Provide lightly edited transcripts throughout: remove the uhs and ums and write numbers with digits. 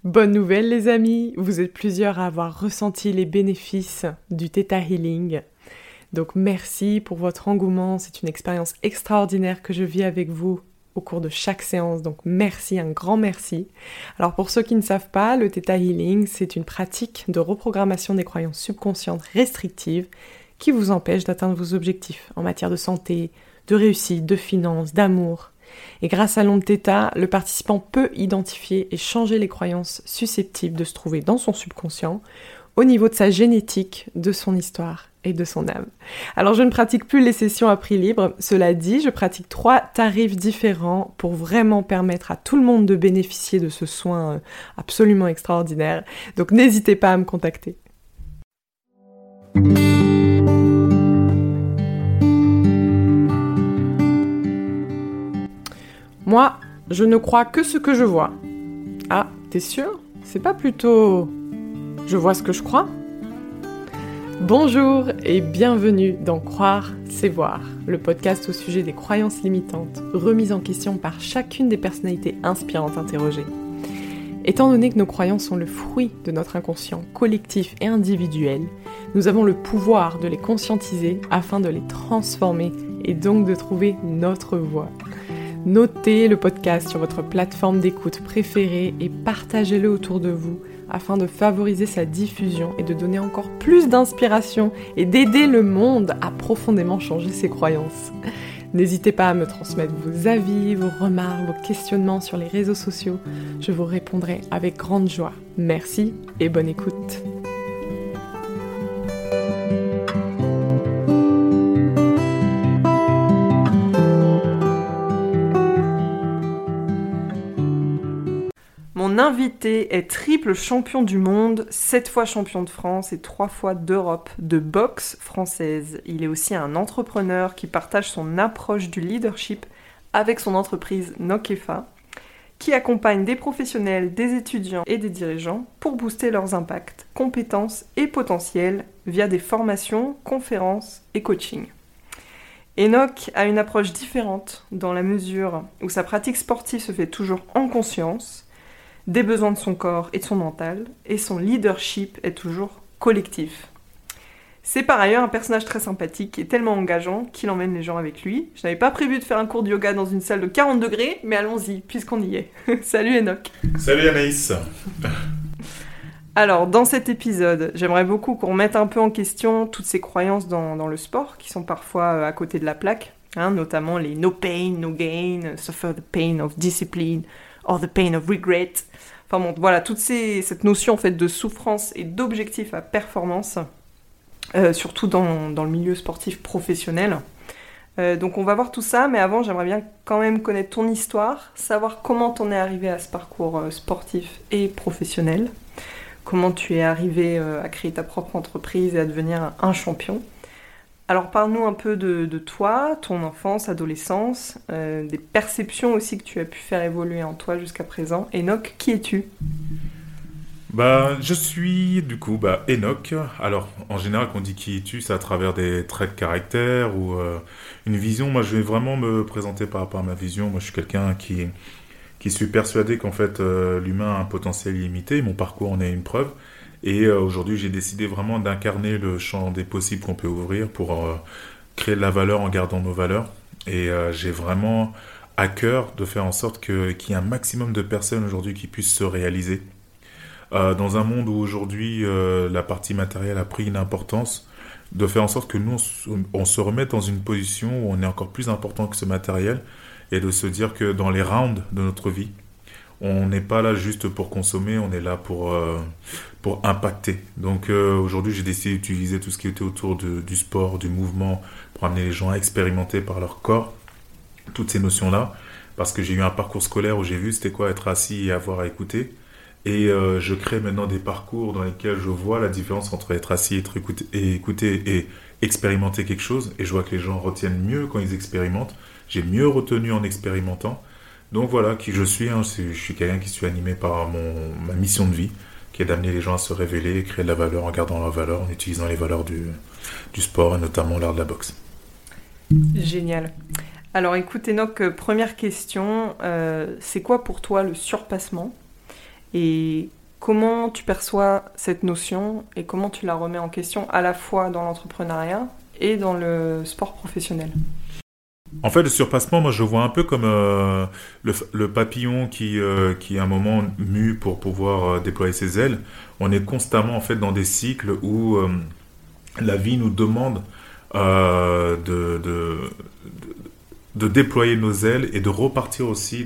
Bonne nouvelle les amis, vous êtes plusieurs à avoir ressenti les bénéfices du Theta Healing. Donc merci pour votre engouement, c'est une expérience extraordinaire que je vis avec vous au cours de chaque séance, donc merci, un grand merci. Alors pour ceux qui ne savent pas, le Theta Healing, c'est une pratique de reprogrammation des croyances subconscientes restrictives qui vous empêche d'atteindre vos objectifs en matière de santé, de réussite, de finances, d'amour. Et grâce à l'onde Theta, le participant peut identifier et changer les croyances susceptibles de se trouver dans son subconscient au niveau de sa génétique, de son histoire et de son âme. Alors je ne pratique plus les sessions à prix libre, cela dit, je pratique 3 tarifs différents pour vraiment permettre à tout le monde de bénéficier de ce soin absolument extraordinaire. Donc n'hésitez pas à me contacter. Moi, je ne crois que ce que je vois. Ah, t'es sûr ? C'est pas plutôt... Je vois ce que je crois ? Bonjour et bienvenue dans Croire, c'est voir, le podcast au sujet des croyances limitantes, remises en question par chacune des personnalités inspirantes interrogées. Étant donné que nos croyances sont le fruit de notre inconscient collectif et individuel, nous avons le pouvoir de les conscientiser afin de les transformer et donc de trouver notre voie. Notez le podcast sur votre plateforme d'écoute préférée et partagez-le autour de vous afin de favoriser sa diffusion et de donner encore plus d'inspiration et d'aider le monde à profondément changer ses croyances. N'hésitez pas à me transmettre vos avis, vos remarques, vos questionnements sur les réseaux sociaux. Je vous répondrai avec grande joie. Merci et bonne écoute. Mon invité est triple champion du monde, 7 fois champion de France et 3 fois d'Europe de boxe française. Il est aussi un entrepreneur qui partage son approche du leadership avec son entreprise Nokefa, qui accompagne des professionnels, des étudiants et des dirigeants pour booster leurs impacts, compétences et potentiels via des formations, conférences et coaching. Enoch a une approche différente dans la mesure où sa pratique sportive se fait toujours en conscience des besoins de son corps et de son mental, et son leadership est toujours collectif. C'est par ailleurs un personnage très sympathique et tellement engageant qu'il emmène les gens avec lui. Je n'avais pas prévu de faire un cours de yoga dans une salle de 40 degrés, mais allons-y, puisqu'on y est. Salut Enoch. Salut Anaïs. Alors, dans cet épisode, j'aimerais beaucoup qu'on remette un peu en question toutes ces croyances dans le sport, qui sont parfois à côté de la plaque, notamment les no pain, no gain, suffer the pain of discipline, or the pain of regret. Enfin bon, voilà, cette notion en fait de souffrance et d'objectif à performance, surtout dans le milieu sportif professionnel. Donc on va voir tout ça, mais avant j'aimerais bien quand même connaître ton histoire, savoir comment t'en es arrivé à ce parcours sportif et professionnel, comment tu es arrivé à créer ta propre entreprise et à devenir un champion. Alors parle-nous un peu de toi, ton enfance, adolescence, des perceptions aussi que tu as pu faire évoluer en toi jusqu'à présent. Enoch, qui es-tu ? Je suis du coup Enoch. Alors en général quand on dit qui es-tu, c'est à travers des traits de caractère ou une vision. Moi je vais vraiment me présenter par rapport à ma vision. Moi je suis quelqu'un qui suis persuadé qu'en fait l'humain a un potentiel illimité. Mon parcours en est une preuve. Et aujourd'hui, j'ai décidé vraiment d'incarner le champ des possibles qu'on peut ouvrir pour créer de la valeur en gardant nos valeurs. Et j'ai vraiment à cœur de faire en sorte qu'il y ait un maximum de personnes aujourd'hui qui puissent se réaliser. Dans un monde où aujourd'hui, la partie matérielle a pris une importance, de faire en sorte que nous, on se remette dans une position où on est encore plus important que ce matériel et de se dire que dans les rounds de notre vie, on n'est pas là juste pour consommer, on est là pour impacter. Donc aujourd'hui, j'ai décidé d'utiliser tout ce qui était autour du sport, du mouvement, pour amener les gens à expérimenter par leur corps toutes ces notions-là. Parce que j'ai eu un parcours scolaire où j'ai vu c'était quoi être assis et avoir à écouter. Et je crée maintenant des parcours dans lesquels je vois la différence entre être assis et écouter et expérimenter quelque chose. Et je vois que les gens retiennent mieux quand ils expérimentent. J'ai mieux retenu en expérimentant. Donc voilà qui je suis. Je suis quelqu'un qui suis animé par ma mission de vie, qui est d'amener les gens à se révéler et créer de la valeur en gardant leurs valeurs, en utilisant les valeurs du sport et notamment l'art de la boxe. Génial. Alors écoute Enoch, première question, c'est quoi pour toi le surpassement ? Et comment tu perçois cette notion et comment tu la remets en question à la fois dans l'entrepreneuriat et dans le sport professionnel? En fait, le surpassement, moi, je le vois un peu comme le papillon qui, à un moment, mue pour pouvoir déployer ses ailes. On est constamment, en fait, dans des cycles où la vie nous demande de déployer nos ailes et de repartir aussi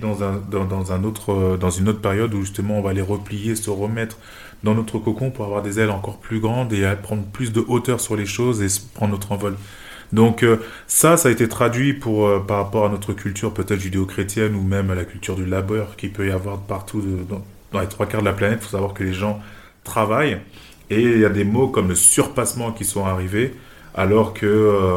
dans une autre période où, justement, on va les replier, se remettre dans notre cocon pour avoir des ailes encore plus grandes et prendre plus de hauteur sur les choses et prendre notre envol. Donc ça a été traduit par rapport à notre culture peut-être judéo-chrétienne ou même à la culture du labeur qu'il peut y avoir partout dans les trois quarts de la planète. Il faut savoir que les gens travaillent et il y a des mots comme le surpassement qui sont arrivés alors que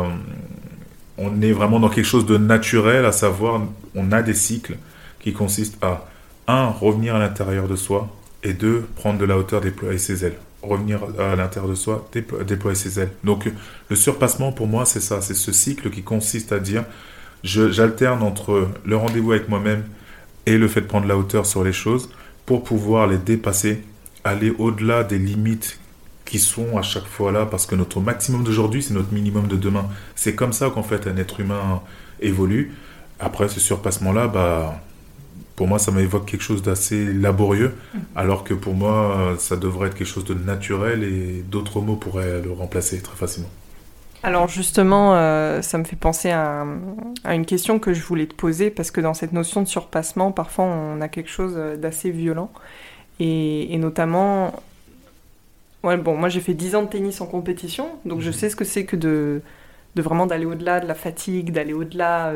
on est vraiment dans quelque chose de naturel, à savoir on a des cycles qui consistent à un, revenir à l'intérieur de soi et deux, prendre de la hauteur, déployer ses ailes. Revenir à l'intérieur de soi, déployer ses ailes. Donc le surpassement pour moi c'est ça, c'est ce cycle qui consiste à dire j'alterne entre le rendez-vous avec moi-même et le fait de prendre la hauteur sur les choses pour pouvoir les dépasser, aller au-delà des limites qui sont à chaque fois là parce que notre maximum d'aujourd'hui c'est notre minimum de demain. C'est comme ça qu'en fait un être humain évolue. Après ce surpassement là, pour moi, ça m'évoque quelque chose d'assez laborieux, alors que pour moi, ça devrait être quelque chose de naturel et d'autres mots pourraient le remplacer très facilement. Alors justement, ça me fait penser à une question que je voulais te poser, parce que dans cette notion de surpassement, parfois on a quelque chose d'assez violent, et notamment, ouais, bon, moi j'ai fait 10 ans de tennis en compétition, donc je sais ce que c'est que de vraiment d'aller au-delà de la fatigue, d'aller au-delà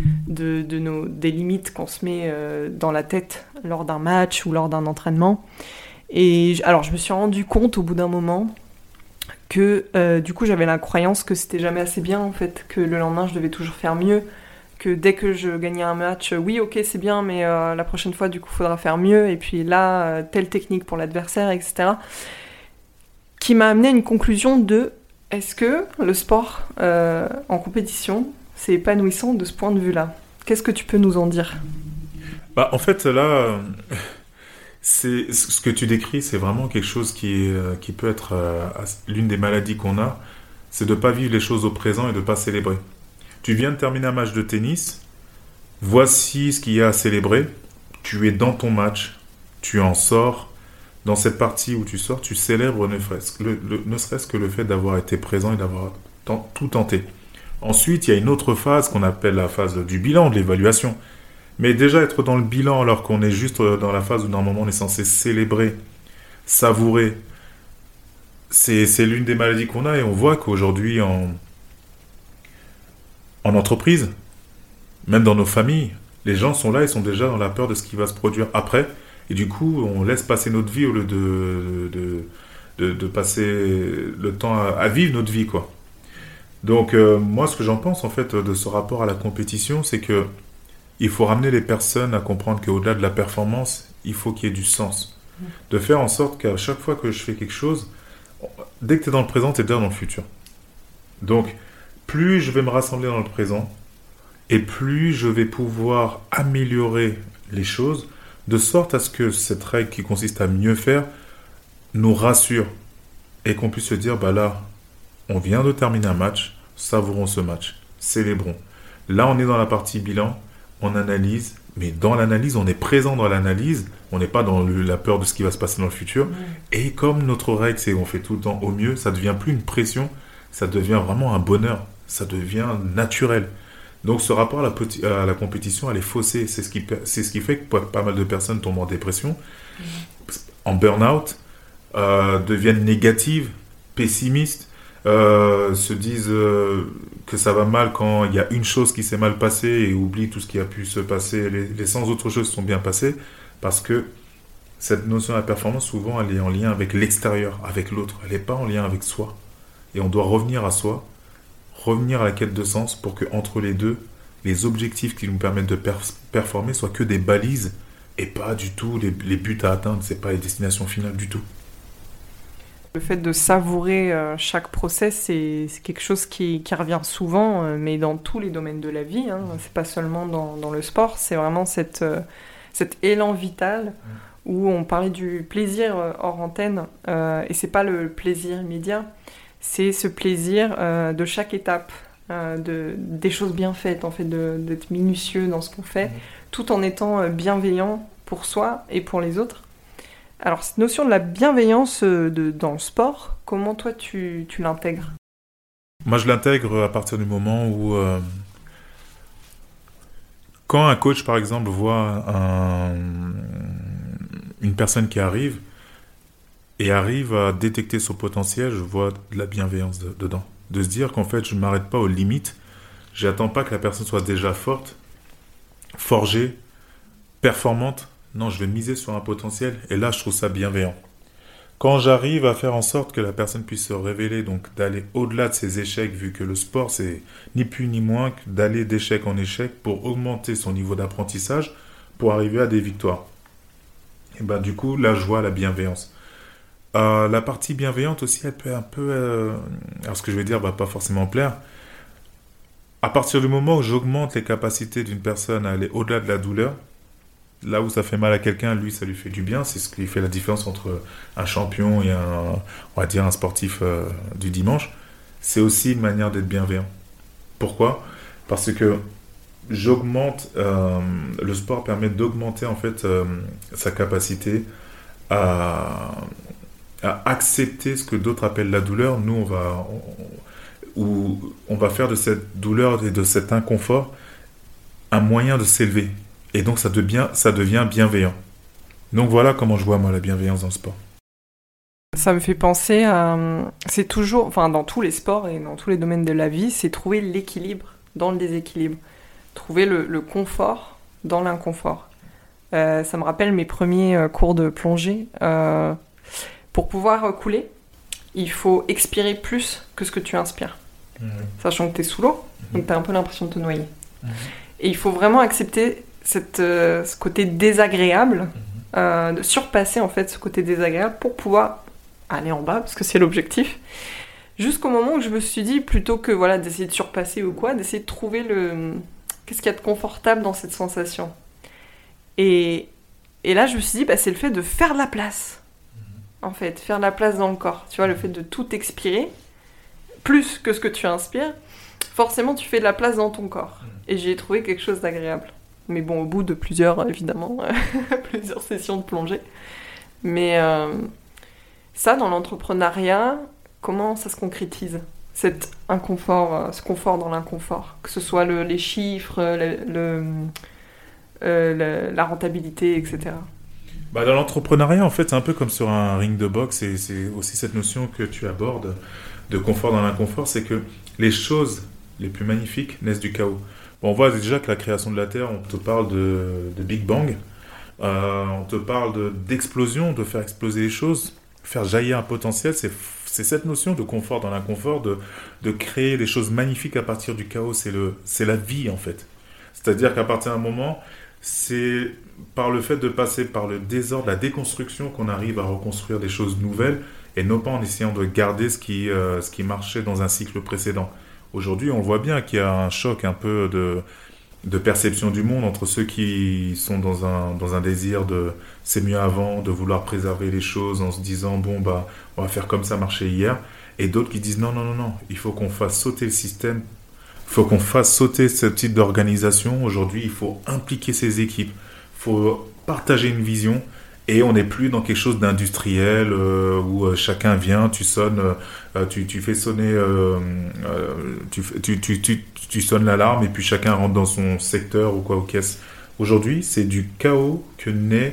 des limites qu'on se met dans la tête lors d'un match ou lors d'un entraînement. Et alors je me suis rendu compte au bout d'un moment que du coup j'avais la croyance que c'était jamais assez bien en fait, que le lendemain je devais toujours faire mieux, que dès que je gagnais un match, oui ok c'est bien mais la prochaine fois du coup faudra faire mieux, et puis là telle technique pour l'adversaire, etc. Qui m'a amené à une conclusion de: est-ce que le sport en compétition, c'est épanouissant de ce point de vue-là? Qu'est-ce que tu peux nous en dire? En fait, là, c'est ce que tu décris, c'est vraiment quelque chose qui peut être l'une des maladies qu'on a, c'est de ne pas vivre les choses au présent et de ne pas célébrer. Tu viens de terminer un match de tennis, voici ce qu'il y a à célébrer, tu es dans ton match, tu en sors. Dans cette partie où tu sors, tu célèbres ne serait-ce que le fait d'avoir été présent et d'avoir tout tenté. Ensuite, il y a une autre phase qu'on appelle la phase du bilan, de l'évaluation. Mais déjà être dans le bilan alors qu'on est juste dans la phase où normalement on est censé célébrer, savourer, c'est l'une des maladies qu'on a, et on voit qu'aujourd'hui en entreprise, même dans nos familles, les gens sont là, ils sont déjà dans la peur de ce qui va se produire après. Et du coup, on laisse passer notre vie au lieu de passer le temps à vivre notre vie, quoi. Donc, moi, ce que j'en pense, en fait, de ce rapport à la compétition, c'est que il faut ramener les personnes à comprendre qu'au-delà de la performance, il faut qu'il y ait du sens. De faire en sorte qu'à chaque fois que je fais quelque chose, dès que tu es dans le présent, tu es déjà dans le futur. Donc, plus je vais me rassembler dans le présent, et plus je vais pouvoir améliorer les choses, de sorte à ce que cette règle qui consiste à mieux faire nous rassure et qu'on puisse se dire, là, on vient de terminer un match, savourons ce match, célébrons. Là, on est dans la partie bilan, on analyse, mais dans l'analyse, on est présent dans l'analyse, on n'est pas dans la peur de ce qui va se passer dans le futur. Et comme notre règle, c'est qu'on fait tout le temps au mieux, ça ne devient plus une pression, ça devient vraiment un bonheur, ça devient naturel. Donc ce rapport à la compétition, elle est faussée. C'est ce qui fait que pas mal de personnes tombent en dépression, en burn-out, deviennent négatives, pessimistes, se disent que ça va mal quand il y a une chose qui s'est mal passée et oublient tout ce qui a pu se passer. Les 100 autres choses sont bien passées, parce que cette notion de la performance, souvent, elle est en lien avec l'extérieur, avec l'autre. Elle n'est pas en lien avec soi. Et on doit revenir à soi, revenir à la quête de sens pour que entre les deux, les objectifs qui nous permettent de performer soient que des balises et pas du tout les buts à atteindre. C'est pas les destinations finales du tout. Le fait de savourer chaque process, c'est quelque chose qui revient souvent, mais dans tous les domaines de la vie. C'est pas seulement dans le sport, c'est vraiment cet élan vital où on parlait du plaisir hors antenne, et c'est pas le plaisir immédiat, c'est ce plaisir de chaque étape, des choses bien faites, en fait, d'être minutieux dans ce qu'on fait, tout en étant bienveillant pour soi et pour les autres. Alors, cette notion de la bienveillance dans le sport, comment toi tu l'intègres ? Moi, je l'intègre à partir du moment où, quand un coach, par exemple, voit une personne qui arrive et arrive à détecter son potentiel, je vois de la bienveillance dedans. De se dire qu'en fait, je ne m'arrête pas aux limites, j'attends pas que la personne soit déjà forte, forgée, performante. Non, je vais miser sur un potentiel et là, je trouve ça bienveillant. Quand j'arrive à faire en sorte que la personne puisse se révéler, donc d'aller au-delà de ses échecs, vu que le sport, c'est ni plus ni moins que d'aller d'échec en échec pour augmenter son niveau d'apprentissage, pour arriver à des victoires. Et ben du coup, là, je vois la bienveillance. La partie bienveillante aussi, elle peut un peu... alors ce que je vais dire va pas forcément plaire. À partir du moment où j'augmente les capacités d'une personne à aller au-delà de la douleur, là où ça fait mal à quelqu'un, lui, ça lui fait du bien. C'est ce qui fait la différence entre un champion et on va dire un sportif du dimanche. C'est aussi une manière d'être bienveillant. Pourquoi ? Parce que j'augmente, le sport permet d'augmenter en fait sa capacité à accepter ce que d'autres appellent la douleur. Nous, on va faire de cette douleur et de cet inconfort un moyen de s'élever. Et donc, ça devient bienveillant. Donc, voilà comment je vois, moi, la bienveillance dans le sport. Ça me fait penser à... C'est toujours... Enfin, dans tous les sports et dans tous les domaines de la vie, c'est trouver l'équilibre dans le déséquilibre. Trouver le confort dans l'inconfort. Ça me rappelle mes premiers cours de plongée. Pour pouvoir couler, il faut expirer plus que ce que tu inspires. Sachant que tu es sous l'eau, donc tu as un peu l'impression de te noyer. Et il faut vraiment accepter ce côté désagréable, de surpasser en fait ce côté désagréable pour pouvoir aller en bas, parce que c'est l'objectif. Jusqu'au moment où je me suis dit, plutôt que voilà, d'essayer de surpasser ou quoi, d'essayer de trouver qu'est-ce qu'il y a de confortable dans cette sensation. Et là, je me suis dit, c'est le fait de faire de la place. En fait, faire de la place dans le corps. Tu vois, le fait de tout expirer, plus que ce que tu inspires, forcément, tu fais de la place dans ton corps. Et j'ai trouvé quelque chose d'agréable. Mais bon, au bout de plusieurs, évidemment, plusieurs sessions de plongée. Mais ça, dans l'entrepreneuriat, comment ça se concrétise ? Cet inconfort, ce confort dans l'inconfort. Que ce soit les chiffres, la rentabilité, etc. Dans l'entrepreneuriat, en fait, c'est un peu comme sur un ring de boxe, et c'est aussi cette notion que tu abordes de confort dans l'inconfort, c'est que les choses les plus magnifiques naissent du chaos. On voit déjà que la création de la Terre, on te parle de Big Bang, on te parle d'explosion, de faire exploser les choses, faire jaillir un potentiel, c'est cette notion de confort dans l'inconfort, de créer des choses magnifiques à partir du chaos, c'est la vie en fait. C'est-à-dire qu'à partir d'un moment, c'est par le fait de passer par le désordre, la déconstruction, qu'on arrive à reconstruire des choses nouvelles, et non pas en essayant de garder ce qui marchait dans un cycle précédent. Aujourd'hui, on voit bien qu'il y a un choc un peu de perception du monde entre ceux qui sont dans un désir de c'est mieux avant, de vouloir préserver les choses en se disant on va faire comme ça marchait hier, et d'autres qui disent non, il faut qu'on fasse sauter le système, il faut qu'on fasse sauter ce type d'organisation. Aujourd'hui, il faut impliquer ses équipes, il faut partager une vision, et on n'est plus dans quelque chose d'industriel où chacun vient, tu sonnes, tu fais sonner, tu sonnes l'alarme et puis chacun rentre dans son secteur ou quoi aux caisses. Aujourd'hui, c'est du chaos que naît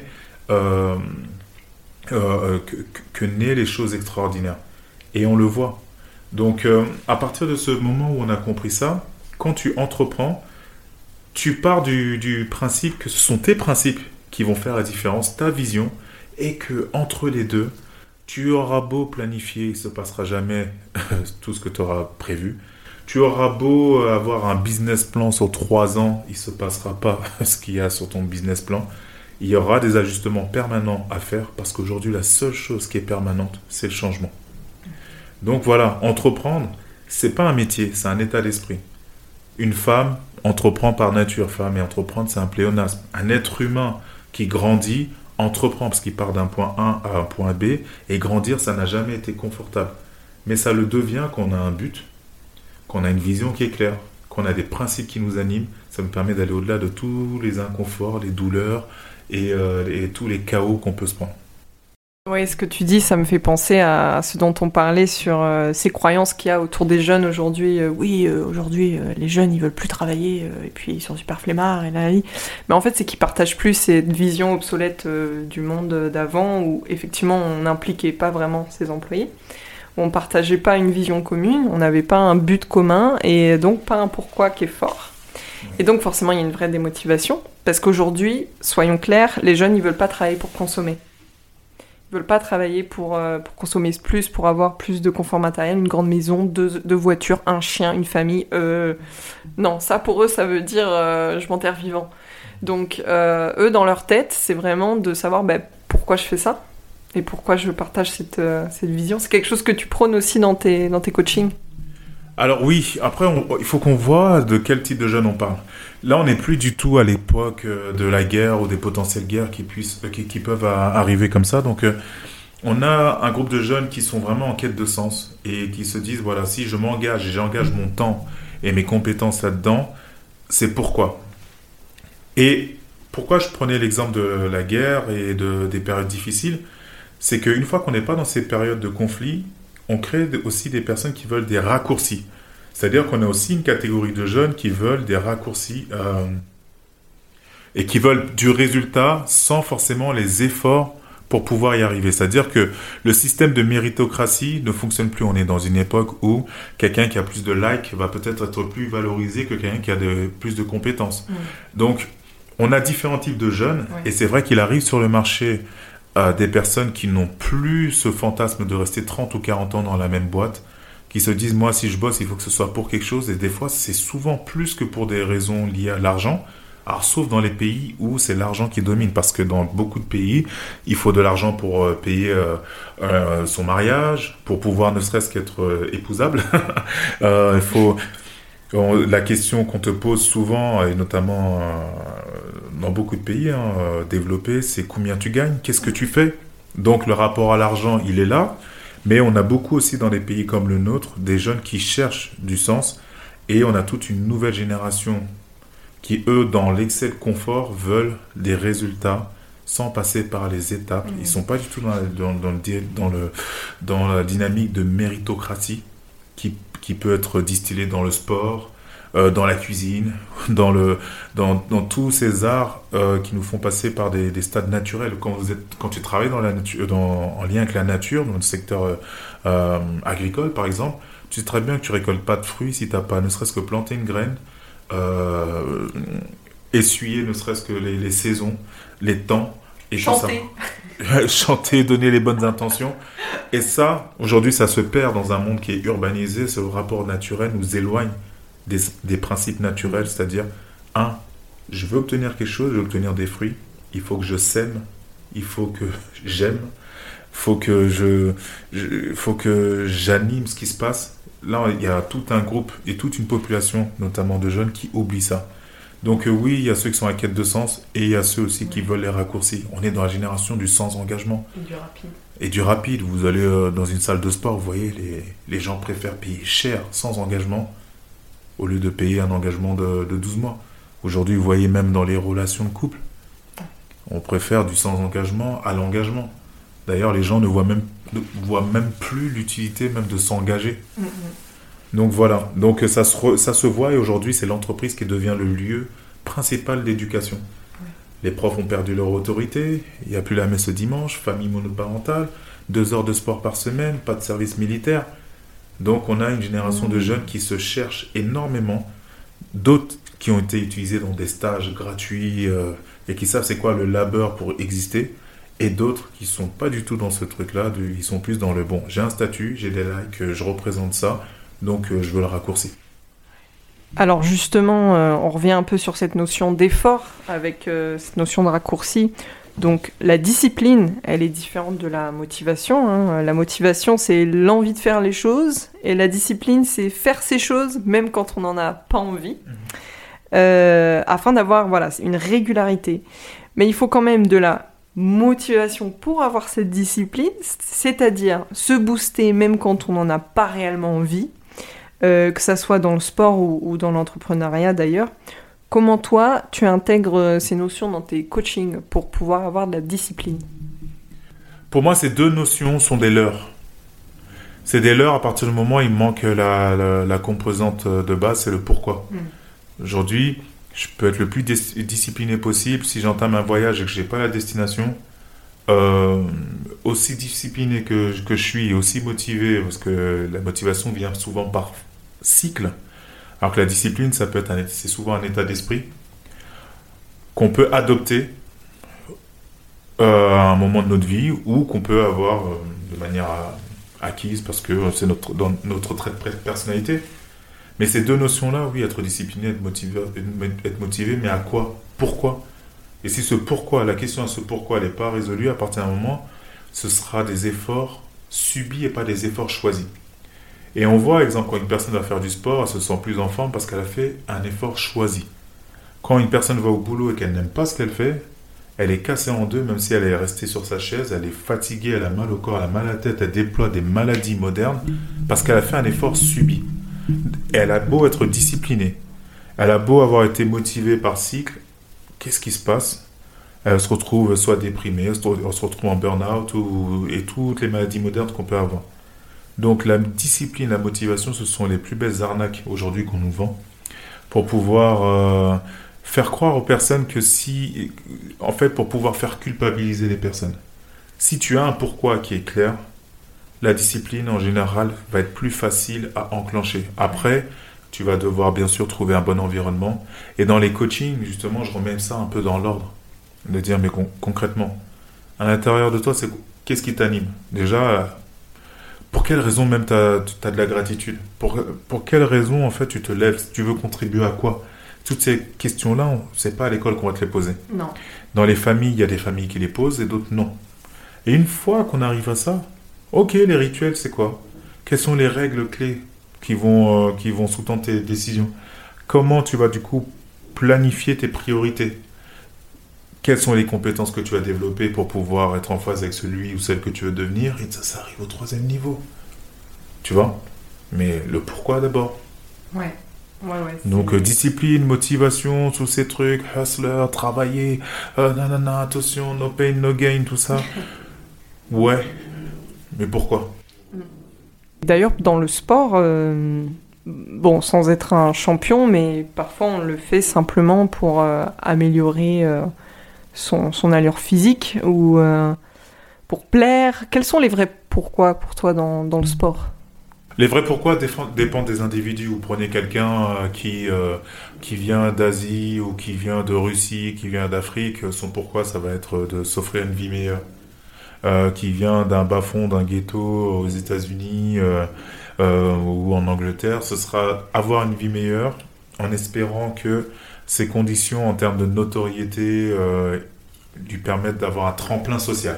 les choses extraordinaires, et on le voit. Donc, à partir de ce moment où on a compris ça, quand tu entreprends, tu pars du principe que ce sont tes principes qui vont faire la différence, ta vision, et que entre les deux, tu auras beau planifier, il ne se passera jamais tout ce que tu auras prévu. Tu auras beau avoir un business plan sur 3 ans, il ne se passera pas ce qu'il y a sur ton business plan. Il y aura des ajustements permanents à faire, parce qu'aujourd'hui, la seule chose qui est permanente, c'est le changement. Donc voilà, entreprendre, c'est pas un métier, c'est un état d'esprit. Une femme entreprend par nature, femme et entreprendre, c'est un pléonasme. Un être humain qui grandit entreprend parce qu'il part d'un point A à un point B, et grandir, ça n'a jamais été confortable. Mais ça le devient quand on a un but, qu'on a une vision qui est claire, qu'on a des principes qui nous animent. Ça me permet d'aller au-delà de tous les inconforts, les douleurs et tous les chaos qu'on peut se prendre. Oui, ce que tu dis, ça me fait penser à ce dont on parlait sur ces croyances qu'il y a autour des jeunes aujourd'hui. Aujourd'hui, les jeunes, ils veulent plus travailler, et puis ils sont super flemmards, et là. Mais en fait, c'est qu'ils partagent plus cette vision obsolète du monde d'avant, où effectivement, on n'impliquait pas vraiment ses employés. On partageait pas une vision commune, on n'avait pas un but commun, et donc pas un pourquoi qui est fort. Et donc forcément, il y a une vraie démotivation, parce qu'aujourd'hui, soyons clairs, les jeunes, ils veulent pas travailler pour consommer. Ils veulent pas travailler pour consommer plus, pour avoir plus de confort matériel, une grande maison, deux voitures, un chien, une famille. Non, ça pour eux, ça veut dire je m'enterre vivant. Donc eux, dans leur tête, c'est vraiment de savoir pourquoi je fais ça et pourquoi je partage cette vision. C'est quelque chose que tu prônes aussi dans tes coachings. Alors oui, après, il faut qu'on voit de quel type de jeunes on parle. Là, on n'est plus du tout à l'époque de la guerre ou des potentielles guerres qui peuvent arriver comme ça. Donc, on a un groupe de jeunes qui sont vraiment en quête de sens et qui se disent, voilà, si je m'engage et j'engage mon temps et mes compétences là-dedans, c'est pourquoi. Et pourquoi je prenais l'exemple de la guerre et des périodes difficiles, c'est qu'une fois qu'on n'est pas dans ces périodes de conflit, on crée aussi des personnes qui veulent des raccourcis. C'est-à-dire qu'on a aussi une catégorie de jeunes qui veulent des raccourcis et qui veulent du résultat sans forcément les efforts pour pouvoir y arriver. C'est-à-dire que le système de méritocratie ne fonctionne plus. On est dans une époque où quelqu'un qui a plus de likes va peut-être être plus valorisé que quelqu'un qui a plus de compétences. Donc, on a différents types de jeunes et c'est vrai qu'il arrive sur le marché des personnes qui n'ont plus ce fantasme de rester 30 ou 40 ans dans la même boîte, qui se disent, moi, si je bosse, il faut que ce soit pour quelque chose. Et des fois, c'est souvent plus que pour des raisons liées à l'argent. Alors, sauf dans les pays où c'est l'argent qui domine. Parce que dans beaucoup de pays, il faut de l'argent pour payer son mariage, pour pouvoir ne serait-ce qu'être épousable. Il faut... La question qu'on te pose souvent, et notamment dans beaucoup de pays développés, c'est combien tu gagnes, qu'est-ce que tu fais. Donc le rapport à l'argent, il est là, mais on a beaucoup aussi dans des pays comme le nôtre, des jeunes qui cherchent du sens, et on a toute une nouvelle génération qui, eux, dans l'excès de confort, veulent des résultats sans passer par les étapes. Ils ne sont pas du tout dans la dynamique de méritocratie qui peut être distillée dans le sport, dans la cuisine, dans tous ces arts qui nous font passer par des stades naturels. Quand tu travailles dans la nature, en lien avec la nature, dans le secteur agricole par exemple, tu sais très bien que tu récoltes pas de fruits si tu n'as pas ne serait-ce que planté une graine, essuyer ne serait-ce que les saisons, les temps, et chanter. Chanter, donner les bonnes intentions. Et ça, aujourd'hui, ça se perd dans un monde qui est urbanisé. Ce rapport naturel nous éloigne des principes naturels, c'est-à-dire, je veux obtenir quelque chose, je veux obtenir des fruits, il faut que je sème, il faut que j'aime, il faut que j'anime ce qui se passe. Là, il y a tout un groupe et toute une population, notamment de jeunes, qui oublient ça. Donc oui, il y a ceux qui sont en quête de sens et il y a ceux aussi qui veulent les raccourcis. On est dans la génération du sans-engagement. Et du rapide. Vous allez dans une salle de sport, vous voyez, les gens préfèrent payer cher sans engagement au lieu de payer un engagement de 12 mois. Aujourd'hui, vous voyez même dans les relations de couple, on préfère du sans-engagement à l'engagement. D'ailleurs, les gens ne voient même plus l'utilité même de s'engager. Donc voilà, donc ça se voit et aujourd'hui c'est l'entreprise qui devient le lieu principal d'éducation. Les profs ont perdu leur autorité, il n'y a plus la messe le dimanche, famille monoparentale, 2 heures de sport par semaine, pas de service militaire. Donc on a une génération de jeunes qui se cherchent énormément, d'autres qui ont été utilisés dans des stages gratuits et qui savent c'est quoi le labeur pour exister, et d'autres qui ne sont pas du tout dans ce truc-là, ils sont plus dans le bon, j'ai un statut, j'ai des likes, je représente ça, donc je veux le raccourcir. Alors justement, on revient un peu sur cette notion d'effort avec cette notion de raccourci. Donc la discipline, elle est différente de la motivation. La motivation, c'est l'envie de faire les choses. Et la discipline, c'est faire ces choses même quand on n'en a pas envie. Afin d'avoir une régularité. Mais il faut quand même de la motivation pour avoir cette discipline, c'est-à-dire se booster même quand on n'en a pas réellement envie, que ça soit dans le sport ou dans l'entrepreneuriat d'ailleurs. Comment toi, tu intègres ces notions dans tes coachings pour pouvoir avoir de la discipline? Pour moi, ces deux notions sont des leurres. C'est des leurres à partir du moment où il manque la composante de base, c'est le pourquoi. Aujourd'hui, je peux être le plus discipliné possible. Si j'entame un voyage et que je n'ai pas la destination, aussi discipliné que je suis, aussi motivé, parce que la motivation vient souvent par cycle, alors que la discipline, c'est souvent un état d'esprit qu'on peut adopter à un moment de notre vie ou qu'on peut avoir de manière acquise parce que c'est dans notre trait de personnalité. Mais ces deux notions-là, oui, être discipliné, être motivé, mais à quoi? Pourquoi? Et si la question à ce pourquoi elle n'est pas résolue, à partir d'un moment, ce sera des efforts subis et pas des efforts choisis. Et on voit, exemple, quand une personne va faire du sport, elle se sent plus en forme parce qu'elle a fait un effort choisi. Quand une personne va au boulot et qu'elle n'aime pas ce qu'elle fait, elle est cassée en deux, même si elle est restée sur sa chaise, elle est fatiguée, elle a mal au corps, elle a mal à la tête, elle déploie des maladies modernes parce qu'elle a fait un effort subi. Et elle a beau être disciplinée, elle a beau avoir été motivée par cycle, qu'est-ce qui se passe? Elle se retrouve soit déprimée, elle se retrouve en burn-out et toutes les maladies modernes qu'on peut avoir. Donc la discipline, la motivation, ce sont les plus belles arnaques aujourd'hui qu'on nous vend pour pouvoir faire croire aux personnes que pour pouvoir faire culpabiliser les personnes. Si tu as un pourquoi qui est clair, la discipline en général va être plus facile à enclencher. Après, tu vas devoir bien sûr trouver un bon environnement. Et dans les coachings, justement, je remets ça un peu dans l'ordre. De dire, mais concrètement, à l'intérieur de toi, qu'est-ce qui t'anime? Déjà, pour quelle raison même tu as de la gratitude? Pour quelle raison, en fait, tu te lèves? Tu veux contribuer à quoi? Toutes ces questions-là, c'est pas à l'école qu'on va te les poser. Non. Dans les familles, il y a des familles qui les posent et d'autres non. Et une fois qu'on arrive à ça, ok, les rituels, c'est quoi? Quelles sont les règles clés qui vont sous-tendre tes décisions? Comment tu vas du coup planifier tes priorités? Quelles sont les compétences que tu vas développer pour pouvoir être en phase avec celui ou celle que tu veux devenir? Et ça arrive au 3e niveau. Tu vois? Mais le pourquoi d'abord. Ouais. Donc discipline, motivation, tous ces trucs, hustler, travailler, attention, no pain, no gain, tout ça. Ouais, mais pourquoi? D'ailleurs, dans le sport, sans être un champion, mais parfois on le fait simplement pour améliorer son allure physique ou pour plaire. Quels sont les vrais pourquoi pour toi dans le sport? Les vrais pourquoi dépendent des individus. Vous prenez quelqu'un qui vient d'Asie ou qui vient de Russie, qui vient d'Afrique, son pourquoi ça va être de s'offrir une vie meilleure. Qui vient d'un bas-fond, d'un ghetto aux États-Unis ou en Angleterre, ce sera avoir une vie meilleure en espérant que ces conditions en termes de notoriété lui permettent d'avoir un tremplin social.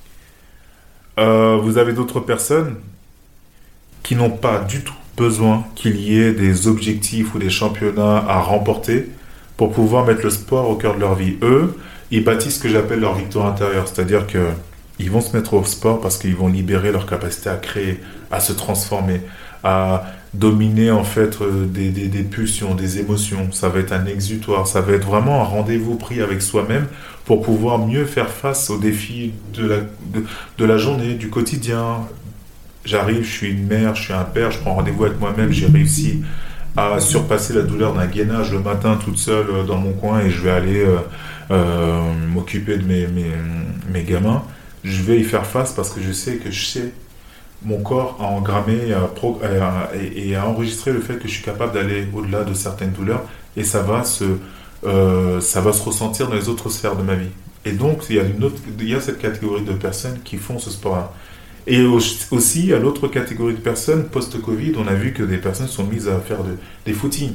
Vous avez d'autres personnes qui n'ont pas du tout besoin qu'il y ait des objectifs ou des championnats à remporter pour pouvoir mettre le sport au cœur de leur vie. Eux, ils bâtissent ce que j'appelle leur victoire intérieure, c'est-à-dire qu'ils vont se mettre au sport parce qu'ils vont libérer leur capacité à créer, à se transformer, à dominer en fait des pulsions, des émotions. Ça va être un exutoire, ça va être vraiment un rendez-vous pris avec soi-même pour pouvoir mieux faire face aux défis de la journée, du quotidien. J'arrive, je suis une mère, je suis un père, je prends rendez-vous avec moi-même, j'ai réussi à surpasser la douleur d'un gainage le matin toute seule dans mon coin et je vais aller m'occuper de mes gamins. Je vais y faire face parce que je sais mon corps a engrammé et a enregistré le fait que je suis capable d'aller au-delà de certaines douleurs et ça va se ressentir dans les autres sphères de ma vie. Et donc, il y a cette catégorie de personnes qui font ce sport-là. Et aussi, il y a l'autre catégorie de personnes, post-Covid, on a vu que des personnes sont mises à faire des footings.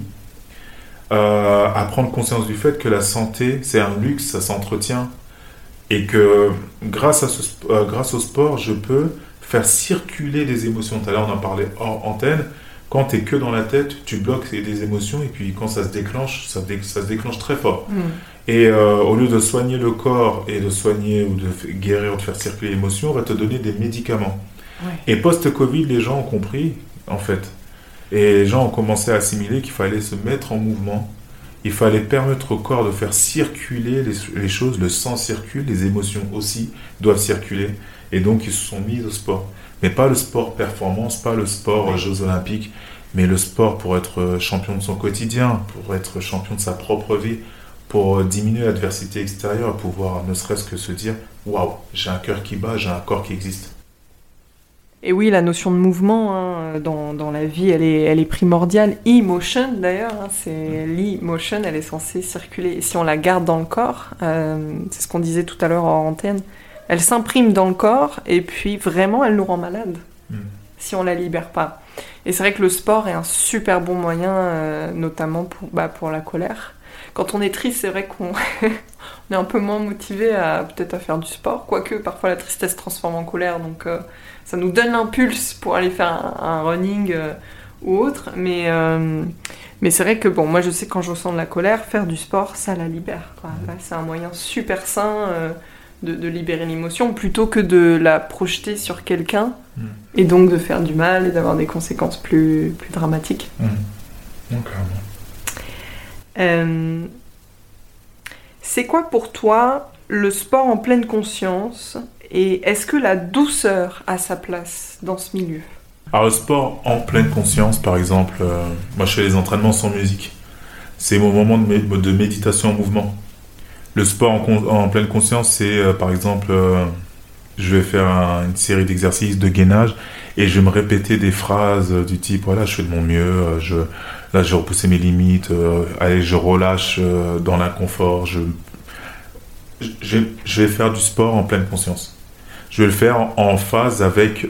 À prendre conscience du fait que la santé, c'est un luxe, ça s'entretient. Et que grâce au sport, je peux faire circuler des émotions. Tout à l'heure, on en parlait hors antenne. Quand tu es que dans la tête, tu bloques des émotions et puis quand ça se déclenche, ça se déclenche très fort. Et au lieu de soigner le corps et de soigner ou de guérir ou de faire circuler l'émotion, on va te donner des médicaments. Ouais. Et post-Covid, les gens ont compris, en fait. Et les gens ont commencé à assimiler qu'il fallait se mettre en mouvement. Il fallait permettre au corps de faire circuler les choses, le sang circule, les émotions aussi doivent circuler. Et donc, ils se sont mis au sport. Mais pas le sport performance, pas le sport Jeux Olympiques, mais le sport pour être champion de son quotidien, pour être champion de sa propre vie, pour diminuer l'adversité extérieure, pouvoir ne serait-ce que se dire « Waouh, j'ai un cœur qui bat, j'ai un corps qui existe ». Et oui, la notion de mouvement dans la vie, elle est primordiale. E-motion d'ailleurs, c'est l'e-motion, elle est censée circuler. Et si on la garde dans le corps, c'est ce qu'on disait tout à l'heure en antenne, elle s'imprime dans le corps et puis vraiment elle nous rend malade si on la libère pas. Et c'est vrai que le sport est un super bon moyen, notamment pour la colère. Quand on est triste, c'est vrai qu'on on est un peu moins motivé peut-être à faire du sport, quoique parfois la tristesse se transforme en colère, donc ça nous donne l'impulse pour aller faire un running ou autre. Mais c'est vrai que moi je sais que quand je ressens de la colère, faire du sport, ça la libère, quoi. Là, c'est un moyen super sain de libérer l'émotion plutôt que de la projeter sur quelqu'un et donc de faire du mal et d'avoir des conséquences plus dramatiques. Donc, c'est quoi pour toi le sport en pleine conscience et est-ce que la douceur a sa place dans ce milieu? Alors le sport en pleine conscience, par exemple, moi je fais les entraînements sans musique. C'est mon moment de méditation en mouvement. Le sport en pleine conscience, c'est par exemple, je vais faire une série d'exercices de gainage et je vais me répéter des phrases du type, voilà, je fais de mon mieux, là j'ai repoussé mes limites, allez, je relâche dans l'inconfort, je vais faire du sport en pleine conscience. Je vais le faire en phase avec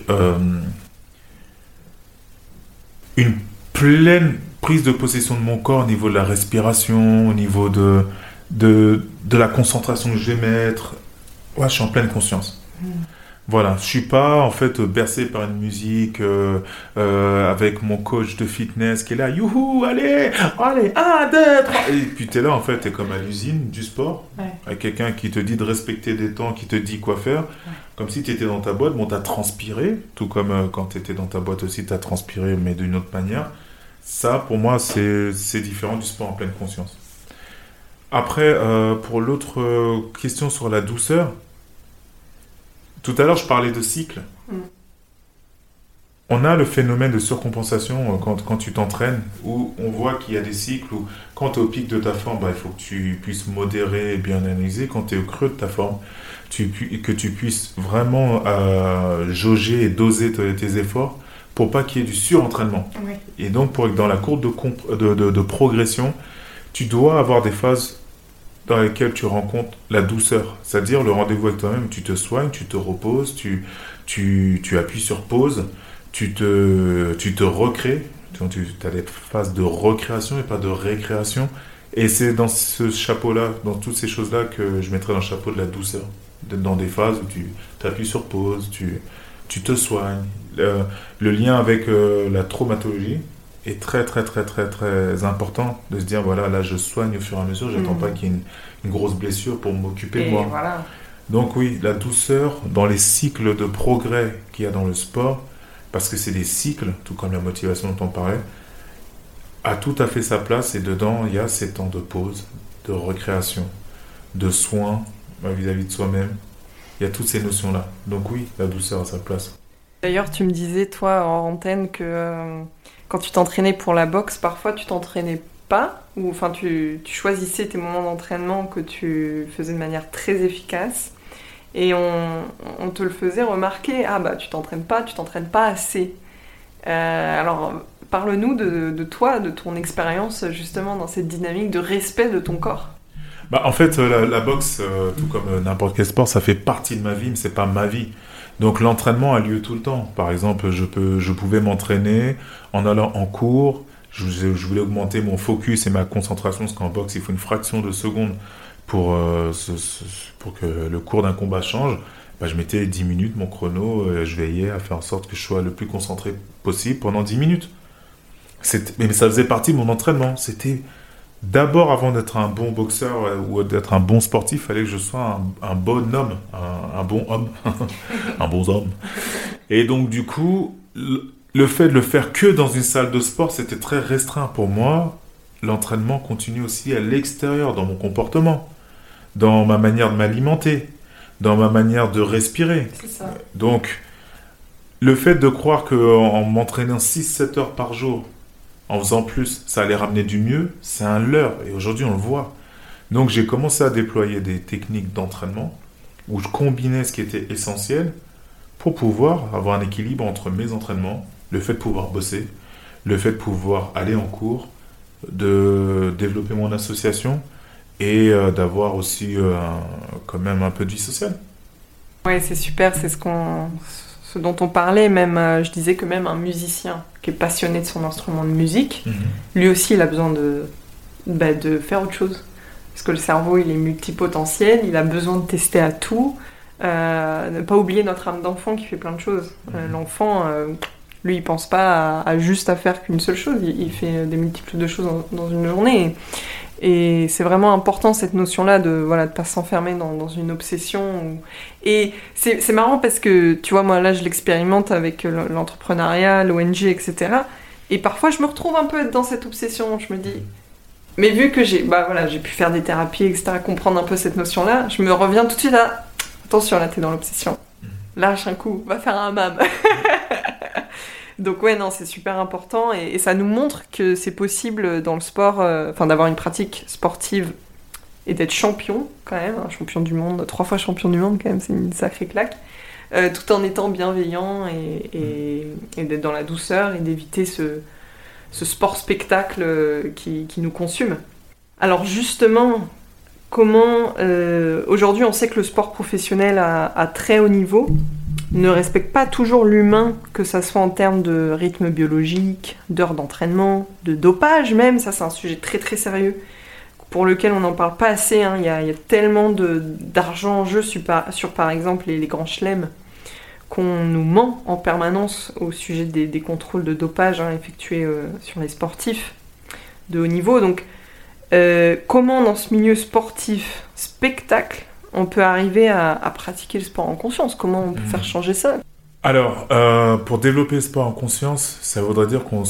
une pleine prise de possession de mon corps au niveau de la respiration, au niveau de la concentration que je vais mettre. Ouais, je suis en pleine conscience. Voilà, je suis pas en fait bercé par une musique avec mon coach de fitness qui est là, youhou, allez, 1, 2, 3. Et puis tu es là en fait, tu es comme à l'usine du sport, avec quelqu'un qui te dit de respecter des temps, qui te dit quoi faire, comme si tu étais dans ta boîte, bon, tu as transpiré, tout comme quand tu étais dans ta boîte aussi, tu as transpiré, mais d'une autre manière. Ça, pour moi, c'est différent du sport en pleine conscience. Après, pour l'autre question sur la douceur, tout à l'heure, je parlais de cycle. On a le phénomène de surcompensation quand tu t'entraînes, où on voit qu'il y a des cycles où, quand tu es au pic de ta forme, il faut que tu puisses modérer et bien analyser. Quand tu es au creux de ta forme, que tu puisses vraiment jauger et doser tes efforts pour pas qu'il y ait du surentraînement. Oui. Et donc, pour être dans la courbe de progression, tu dois avoir des phases dans lesquelles tu rencontres la douceur, c'est-à-dire le rendez-vous avec toi-même, tu te soignes, tu te reposes, tu appuies sur pause, tu te recrées, tu as des phases de recréation et pas de récréation, et c'est dans ce chapeau-là, dans toutes ces choses-là que je mettrais dans le chapeau de la douceur, dans des phases où tu appuies sur pause, tu te soignes. Le lien avec la traumatologie est très très très très très important, de se dire voilà, là je soigne au fur et à mesure, j'attends pas qu'il y ait une grosse blessure pour m'occuper de moi. Voilà. Donc oui, la douceur dans les cycles de progrès qu'il y a dans le sport, parce que c'est des cycles, tout comme la motivation dont on parlait, a tout à fait sa place, et dedans il y a ces temps de pause, de recréation, de soins vis-à-vis de soi-même. Il y a toutes ces notions-là. Donc oui, la douceur a sa place. D'ailleurs, tu me disais, toi, en antenne, que quand tu t'entraînais pour la boxe, parfois tu t'entraînais pas, ou enfin tu choisissais tes moments d'entraînement que tu faisais de manière très efficace, et on te le faisait remarquer, tu t'entraînes pas assez. Alors, parle-nous de toi, de ton expérience justement dans cette dynamique de respect de ton corps. En fait, la boxe, tout comme n'importe quel sport, ça fait partie de ma vie, mais c'est pas ma vie. Donc l'entraînement a lieu tout le temps. Par exemple, je pouvais m'entraîner en allant en cours. Je voulais augmenter mon focus et ma concentration, parce qu'en boxe, il faut une fraction de seconde pour que le cours d'un combat change. Je mettais 10 minutes, mon chrono, je veillais à faire en sorte que je sois le plus concentré possible pendant 10 minutes. Mais ça faisait partie de mon entraînement. C'était d'abord, avant d'être un bon boxeur ou d'être un bon sportif, il fallait que je sois un bon homme, un bon homme, un bon homme. Et donc, du coup, le fait de le faire que dans une salle de sport, c'était très restreint pour moi. L'entraînement continue aussi à l'extérieur, dans mon comportement, dans ma manière de m'alimenter, dans ma manière de respirer. C'est ça. Donc, le fait de croire qu'en m'entraînant 6-7 heures par jour, en faisant plus, ça allait ramener du mieux, c'est un leurre. Et aujourd'hui, on le voit. Donc, j'ai commencé à déployer des techniques d'entraînement où je combinais ce qui était essentiel pour pouvoir avoir un équilibre entre mes entraînements, le fait de pouvoir bosser, le fait de pouvoir aller en cours, de développer mon association et d'avoir aussi quand même un peu de vie sociale. Ouais, c'est super, c'est ce dont on parlait, même, je disais que même un musicien qui est passionné de son instrument de musique, lui aussi il a besoin de faire autre chose. Parce que le cerveau il est multipotentiel, il a besoin de tester à tout. Ne pas oublier notre âme d'enfant qui fait plein de choses. L'enfant, lui il pense pas à juste à faire qu'une seule chose, il fait des multiples de choses dans une journée. Et c'est vraiment important cette notion-là de pas s'enfermer dans une obsession. Et c'est marrant parce que, tu vois, moi là je l'expérimente avec l'entrepreneuriat, l'ONG, etc. Et parfois je me retrouve un peu être dans cette obsession. Je me dis, mais vu que j'ai pu faire des thérapies, etc., comprendre un peu cette notion-là, je me reviens tout de suite à, attention là t'es dans l'obsession. Lâche un coup, va faire un hammam. Donc ouais, non, c'est super important et ça nous montre que c'est possible dans le sport, d'avoir une pratique sportive et d'être champion quand même, champion du monde, 3 fois champion du monde quand même, c'est une sacrée claque, tout en étant bienveillant et d'être dans la douceur et d'éviter ce sport-spectacle qui nous consume. Alors justement, comment aujourd'hui on sait que le sport professionnel à très haut niveau ne respecte pas toujours l'humain, que ça soit en termes de rythme biologique, d'heures d'entraînement, de dopage même, ça c'est un sujet très très sérieux, pour lequel on n'en parle pas assez, hein. Il y a tellement d'argent en jeu sur par exemple les grands chelems, qu'on nous ment en permanence au sujet des contrôles de dopage effectués sur les sportifs de haut niveau. Donc comment dans ce milieu sportif, spectacle, on peut arriver à pratiquer le sport en conscience? Comment on peut faire changer ça? Alors, pour développer le sport en conscience, ça voudrait dire qu'on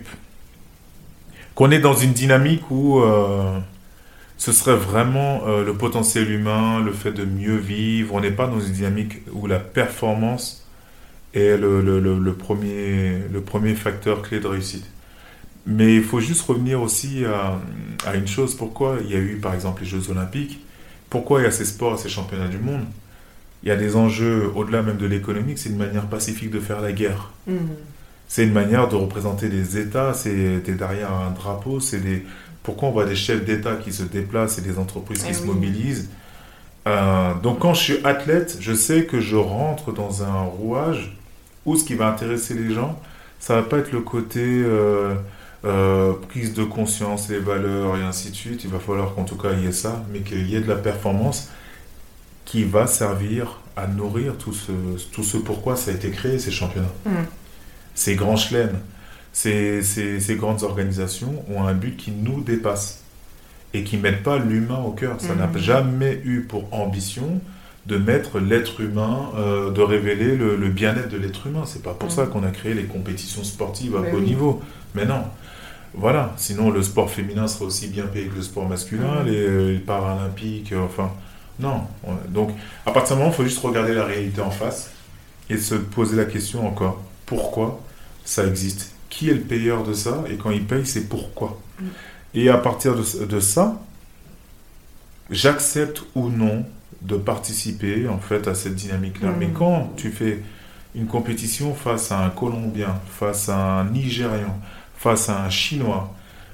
est dans une dynamique où ce serait vraiment le potentiel humain, le fait de mieux vivre. On n'est pas dans une dynamique où la performance est le premier facteur clé de réussite. Mais il faut juste revenir aussi à une chose. Pourquoi il y a eu, par exemple, les Jeux Olympiques? Pourquoi il y a ces sports et ces championnats du monde? Il y a des enjeux au-delà même de l'économique, c'est une manière pacifique de faire la guerre. C'est une manière de représenter des États, c'est derrière un drapeau, pourquoi on voit des chefs d'État qui se déplacent et des entreprises qui se mobilisent. Donc quand je suis athlète, je sais que je rentre dans un rouage où ce qui va intéresser les gens, ça va pas être le côté prise de conscience, les valeurs et ainsi de suite. Il va falloir qu'en tout cas il y ait ça, mais qu'il y ait de la performance qui va servir à nourrir tout ce pourquoi ça a été créé, ces championnats. Ces grands chelems, ces grandes organisations ont un but qui nous dépasse et qui ne mettent pas l'humain au cœur. Ça n'a jamais eu pour ambition de mettre l'être humain, de révéler le bien-être de l'être humain. C'est pas pour ça qu'on a créé les compétitions sportives à haut niveau. Mais non. Voilà, sinon le sport féminin serait aussi bien payé que le sport masculin, les paralympiques, non. Donc, à partir du moment, il faut juste regarder la réalité en face et se poser la question encore, pourquoi ça existe? Qui est le payeur de ça? Et quand il paye, c'est pourquoi? Et à partir de ça, j'accepte ou non de participer en fait à cette dynamique-là. Mais quand tu fais une compétition face à un Colombien, face à un Nigérian, face à un Chinois,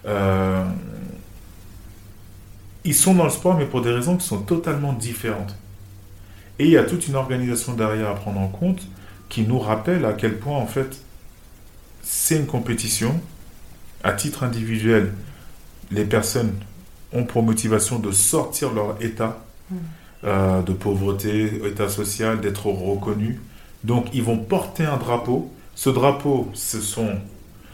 ils sont dans le sport, mais pour des raisons qui sont totalement différentes. Et il y a toute une organisation derrière à prendre en compte qui nous rappelle à quel point, en fait, c'est une compétition. À titre individuel, les personnes ont pour motivation de sortir de leur état de pauvreté, état social, d'être reconnus. Donc, ils vont porter un drapeau. Ce drapeau, ce sont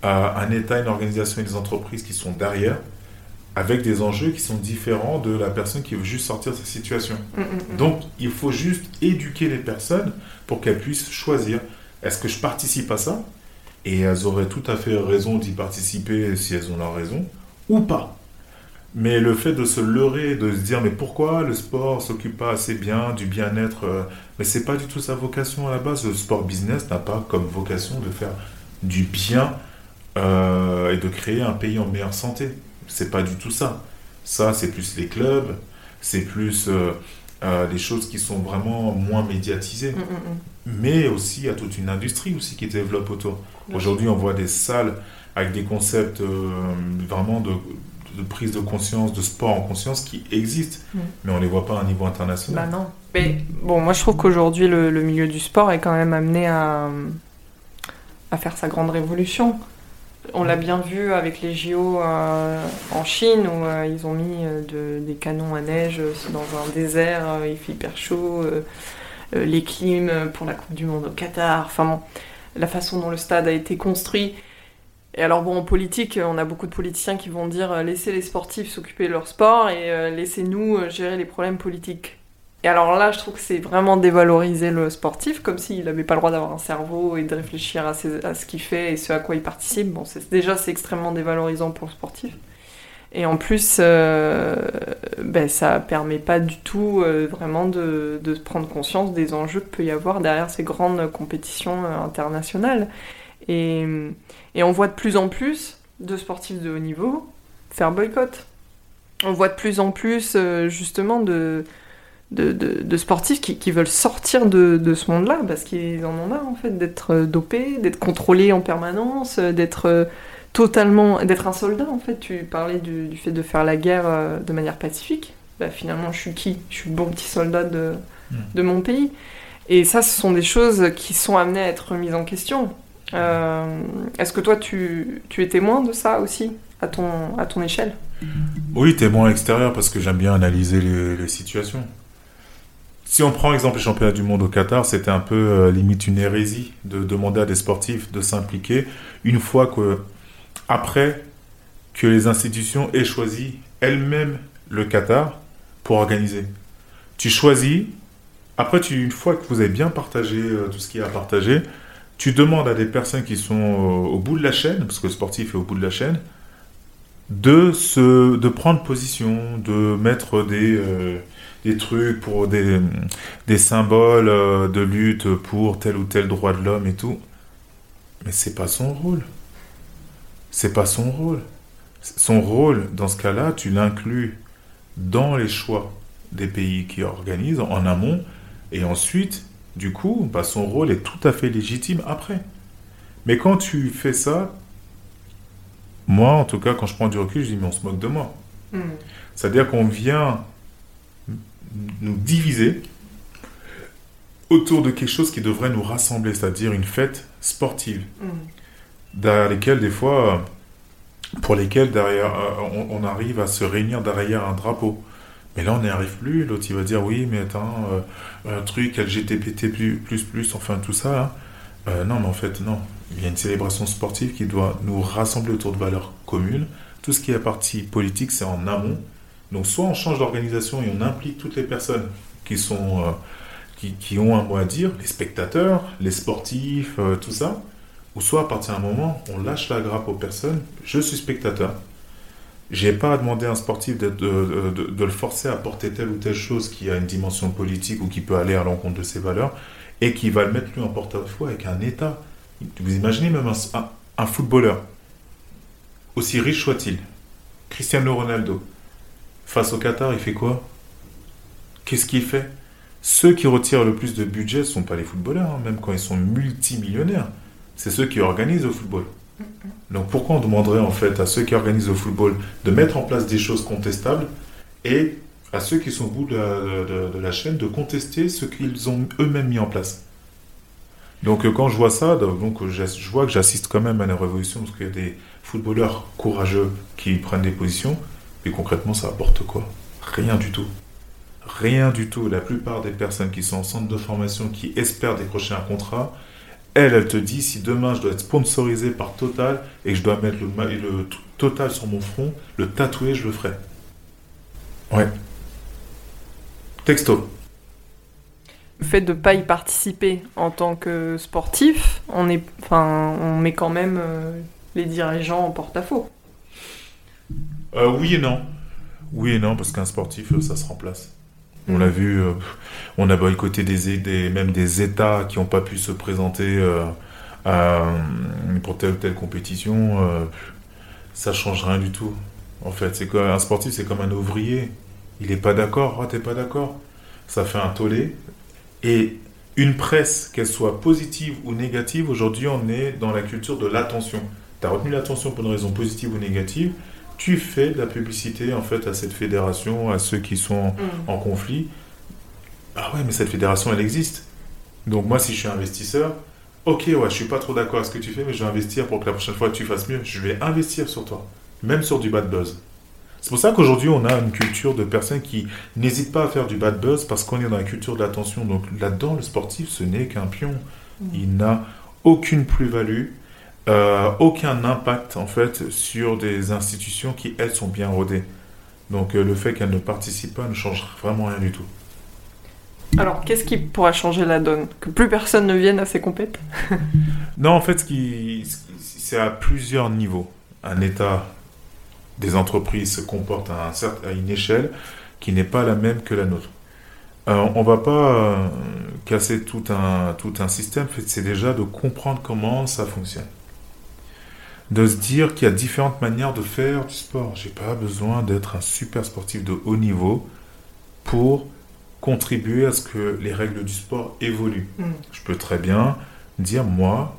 un État, une organisation et des entreprises qui sont derrière, avec des enjeux qui sont différents de la personne qui veut juste sortir de sa situation. Donc, il faut juste éduquer les personnes pour qu'elles puissent choisir. Est-ce que je participe à ça? Et elles auraient tout à fait raison d'y participer si elles ont leur raison, ou pas. Mais le fait de se leurrer, de se dire mais pourquoi le sport s'occupe pas assez bien du bien-être, mais c'est pas du tout sa vocation à la base. Le sport business n'a pas comme vocation de faire du bien et de créer un pays en meilleure santé. C'est pas du tout ça. Ça, c'est plus les clubs, c'est plus les choses qui sont vraiment moins médiatisées. Mais aussi, il y a toute une industrie aussi qui développe autour. Aujourd'hui, on voit des salles avec des concepts vraiment de prise de conscience, de sport en conscience qui existent, mais on ne les voit pas à un niveau international. Bah non. Mais bon, moi je trouve qu'aujourd'hui, le milieu du sport est quand même amené à faire sa grande révolution. On l'a bien vu avec les JO en Chine où ils ont mis des canons à neige dans un désert, il fait hyper chaud, les clims pour la Coupe du Monde au Qatar, enfin bon, la façon dont le stade a été construit. Et alors bon, en politique, on a beaucoup de politiciens qui vont dire laissez les sportifs s'occuper de leur sport et laissez-nous gérer les problèmes politiques. Et alors là, je trouve que c'est vraiment dévaloriser le sportif, comme s'il n'avait pas le droit d'avoir un cerveau et de réfléchir à ce qu'il fait et ce à quoi il participe. Bon, c'est extrêmement dévalorisant pour le sportif. Et en plus, ça permet pas du tout vraiment de prendre conscience des enjeux qu'il peut y avoir derrière ces grandes compétitions internationales. Et on voit de plus en plus de sportifs de haut niveau faire boycott. On voit de plus en plus justement de sportifs qui veulent sortir de ce monde-là parce qu'ils en ont marre en fait d'être dopés, d'être contrôlés en permanence, d'être un soldat en fait. Tu parlais du fait de faire la guerre de manière pacifique. Bah, finalement, je suis qui? Je suis le bon petit soldat de mon pays. Et ça, ce sont des choses qui sont amenées à être remises en question. Est-ce que toi, tu es témoin de ça aussi, à ton échelle? Oui, témoin extérieur, parce que j'aime bien analyser les situations. Si on prend exemple les championnats du monde au Qatar, c'était un peu limite une hérésie de demander à des sportifs de s'impliquer une fois après que les institutions aient choisi elles-mêmes le Qatar pour organiser. Tu choisis, après une fois que vous avez bien partagé tout ce qu'il y a à partager, tu demandes à des personnes qui sont au bout de la chaîne, parce que le sportif est au bout de la chaîne, de prendre position, de mettre des trucs pour des symboles de lutte pour tel ou tel droit de l'homme et tout. Mais c'est pas son rôle. C'est pas son rôle. Son rôle, dans ce cas-là, tu l'inclus dans les choix des pays qui organisent en amont, et ensuite, du coup, son rôle est tout à fait légitime après. Mais quand tu fais ça, moi, en tout cas, quand je prends du recul, je dis, mais on se moque de moi. C'est-à-dire qu'on vient nous diviser autour de quelque chose qui devrait nous rassembler, c'est-à-dire une fête sportive, derrière lesquelles, des fois, pour lesquelles derrière, on arrive à se réunir derrière un drapeau. Mais là, on n'y arrive plus. L'autre, il va dire, oui, mais attends, un truc LGBT++, enfin tout ça, là. Non, mais en fait, non. Il y a une célébration sportive qui doit nous rassembler autour de valeurs communes. Tout ce qui est partie politique, c'est en amont. Donc, soit on change d'organisation et on implique toutes les personnes qui ont un mot à dire, les spectateurs, les sportifs, tout ça. Ou soit, à partir d'un moment, on lâche la grappe aux personnes. Je suis spectateur. J'ai pas à demander à un sportif de le forcer à porter telle ou telle chose qui a une dimension politique ou qui peut aller à l'encontre de ses valeurs et qui va le mettre lui en porte-à-faux avec un État. Vous imaginez même un footballeur, aussi riche soit-il, Cristiano Ronaldo, face au Qatar, il fait quoi? Qu'est-ce qu'il fait? Ceux qui retirent le plus de budget ne sont pas les footballeurs, même quand ils sont multimillionnaires. C'est ceux qui organisent le football. Donc pourquoi on demanderait en fait à ceux qui organisent le football de mettre en place des choses contestables et à ceux qui sont au bout de la chaîne de contester ce qu'ils ont eux-mêmes mis en place? Donc quand je vois ça, je vois que j'assiste quand même à une révolution parce qu'il y a des footballeurs courageux qui prennent des positions, mais concrètement ça apporte quoi? Rien du tout. Rien du tout. La plupart des personnes qui sont en centre de formation, qui espèrent décrocher un contrat, Elle te dit, si demain je dois être sponsorisé par Total et que je dois mettre le Total sur mon front, le tatouer, je le ferai. Ouais. Texto. Le fait de ne pas y participer en tant que sportif, on met quand même les dirigeants en porte-à-faux. Oui et non. Oui et non, parce qu'un sportif, ça se remplace. On l'a vu, on a boycotté même des États qui n'ont pas pu se présenter pour telle ou telle compétition. Ça change rien du tout. En fait, un sportif, c'est comme un ouvrier. Il n'est pas d'accord. Oh, t'es pas d'accord. Ça fait un tollé. Et une presse, qu'elle soit positive ou négative, aujourd'hui, on est dans la culture de l'attention. Tu as retenu l'attention pour une raison positive ou négative. Tu fais de la publicité en fait à cette fédération, à ceux qui sont en conflit. Ah ouais, mais cette fédération, elle existe. Donc moi, si je suis investisseur, ok, ouais, je suis pas trop d'accord avec ce que tu fais, mais je vais investir pour que la prochaine fois que tu fasses mieux. Je vais investir sur toi, même sur du bad buzz. C'est pour ça qu'aujourd'hui, on a une culture de personnes qui n'hésitent pas à faire du bad buzz parce qu'on est dans la culture de l'attention. Donc là-dedans, le sportif, ce n'est qu'un pion. Il n'a aucune plus-value. Aucun impact en fait sur des institutions qui elles sont bien rodées. Donc le fait qu'elles ne participent pas ne change vraiment rien du tout. Alors qu'est-ce qui pourrait changer la donne? Que plus personne ne vienne à ces compétitions? Non, en fait c'est à plusieurs niveaux. Un État, des entreprises se comportent à une échelle qui n'est pas la même que la nôtre. On ne va pas casser tout un système, c'est déjà de comprendre comment ça fonctionne. De se dire qu'il y a différentes manières de faire du sport. J'ai pas besoin d'être un super sportif de haut niveau pour contribuer à ce que les règles du sport évoluent. Je peux très bien dire, moi,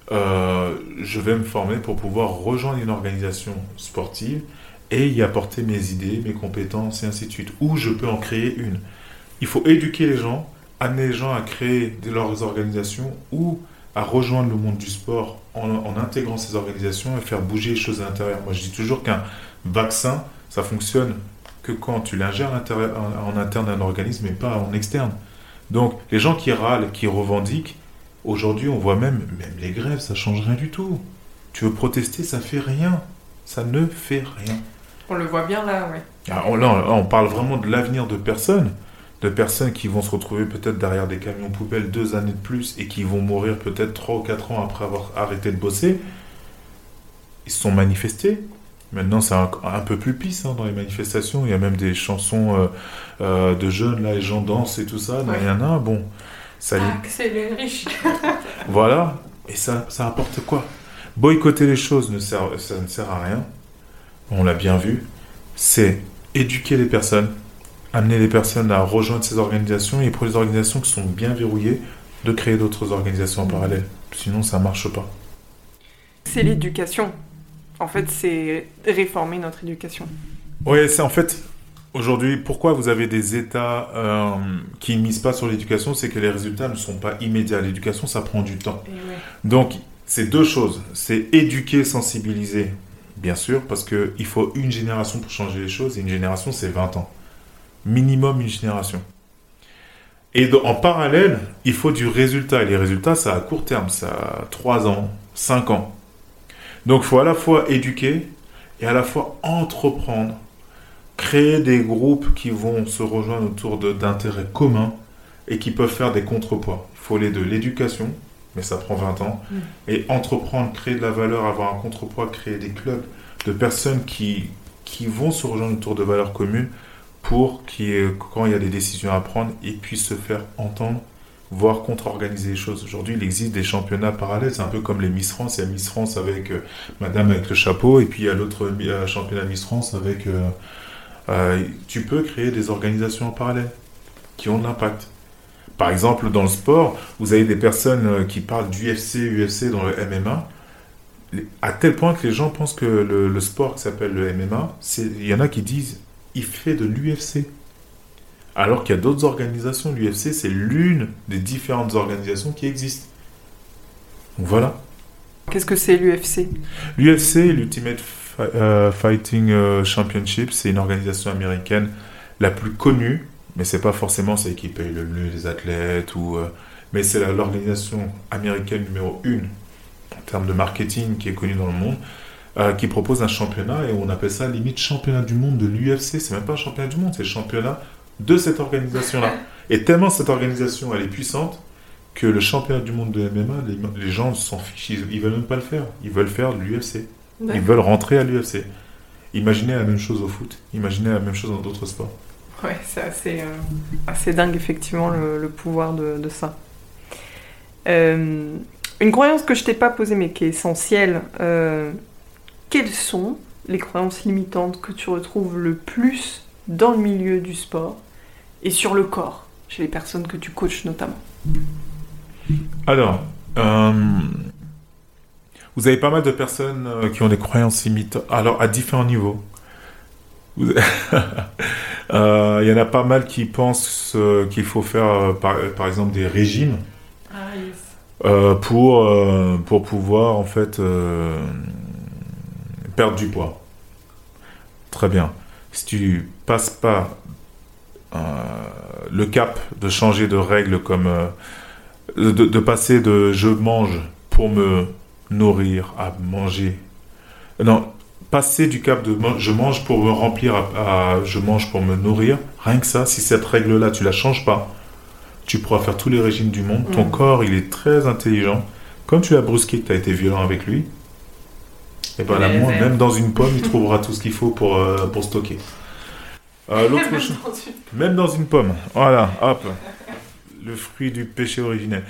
je vais me former pour pouvoir rejoindre une organisation sportive et y apporter mes idées, mes compétences et ainsi de suite. Ou je peux en créer une. Il faut éduquer les gens, amener les gens à créer leurs organisations ou à rejoindre le monde du sport en intégrant ces organisations et faire bouger les choses à l'intérieur. Moi, je dis toujours qu'un vaccin, ça fonctionne que quand tu l'ingères en interne d'un organisme et pas en externe. Donc, les gens qui râlent, qui revendiquent, aujourd'hui, on voit même les grèves, ça change rien du tout. Tu veux protester, ça fait rien. Ça ne fait rien. On le voit bien là, oui. Alors, là, on parle vraiment de l'avenir de personnes qui vont se retrouver peut-être derrière des camions poubelles 2 années de plus et qui vont mourir peut-être 3 ou 4 ans après avoir arrêté de bosser. Ils se sont manifestés. Maintenant, c'est un peu plus pisse dans les manifestations. Il y a même des chansons de jeunes, là, les gens dansent et tout ça. Il y en a, bon. C'est les riches. Voilà. Et ça apporte quoi? Boycotter les choses, ça ne sert à rien. On l'a bien vu. C'est éduquer les personnes, amener les personnes à rejoindre ces organisations et pour les organisations qui sont bien verrouillées, de créer d'autres organisations en parallèle. Sinon, ça ne marche pas. C'est l'éducation. En fait, c'est réformer notre éducation. Oui, c'est en fait, aujourd'hui, pourquoi vous avez des États qui ne misent pas sur l'éducation, c'est que les résultats ne sont pas immédiats. L'éducation, ça prend du temps. Donc, c'est 2 choses. C'est éduquer, sensibiliser, bien sûr, parce qu'il faut une génération pour changer les choses, et une génération, c'est 20 ans. Minimum une génération. Et en parallèle, il faut du résultat. Et les résultats, ça à court terme, ça a 3 ans, 5 ans. Donc, il faut à la fois éduquer et à la fois entreprendre, créer des groupes qui vont se rejoindre autour d'intérêts communs et qui peuvent faire des contrepoids. Il faut les deux, l'éducation, mais ça prend 20 ans, et entreprendre, créer de la valeur, avoir un contrepoids, créer des clubs de personnes qui vont se rejoindre autour de valeurs communes pour quand il y a des décisions à prendre, ils puissent se faire entendre, voire contre-organiser les choses. Aujourd'hui, il existe des championnats parallèles, c'est un peu comme les Miss France. Il y a Miss France avec madame avec le chapeau, et puis il y a l'autre championnat Miss France avec... tu peux créer des organisations en parallèle qui ont de l'impact. Par exemple, dans le sport, vous avez des personnes qui parlent d'UFC dans le MMA, à tel point que les gens pensent que le sport qui s'appelle le MMA, il y en a qui disent il fait de l'UFC. Alors qu'il y a d'autres organisations, l'UFC, c'est l'une des différentes organisations qui existent. Donc voilà. Qu'est-ce que c'est l'UFC? L'UFC, l'Ultimate Fighting Championship, c'est une organisation américaine la plus connue, mais c'est pas forcément celle qui paye le mieux les athlètes ou mais c'est l'organisation américaine numéro 1 en termes de marketing qui est connue dans le monde, qui propose un championnat, et on appelle ça limite championnat du monde de l'UFC. C'est même pas un championnat du monde, c'est le championnat de cette organisation-là. Et tellement cette organisation, elle est puissante, que le championnat du monde de MMA, les gens s'en fichent, ils veulent même pas le faire. Ils veulent faire de l'UFC. D'accord. Ils veulent rentrer à l'UFC. Imaginez la même chose au foot. Imaginez la même chose dans d'autres sports. Ouais, c'est assez dingue, effectivement, le pouvoir de ça. Une croyance que je t'ai pas posée, mais qui est essentielle. Quelles sont les croyances limitantes que tu retrouves le plus dans le milieu du sport et sur le corps, chez les personnes que tu coaches notamment? Alors, vous avez pas mal de personnes qui ont des croyances limitantes, alors à différents niveaux. Il y en a pas mal qui pensent qu'il faut faire, par exemple, des régimes pour pouvoir, en fait, perdre du poids. Très bien. Si tu passes pas le cap de changer de règles comme de passer de je mange pour me nourrir à manger. Non, passer du cap de je mange pour me remplir à je mange pour me nourrir, rien que ça, si cette règle-là, tu la changes pas, tu pourras faire tous les régimes du monde. Ton corps, il est très intelligent. Comme tu l'as brusqué, que tu as été violent avec lui, et ben l'amour, même dans une pomme, il trouvera tout ce qu'il faut pour stocker. L'autre chose, même dans une pomme. Voilà, hop. Le fruit du péché originel.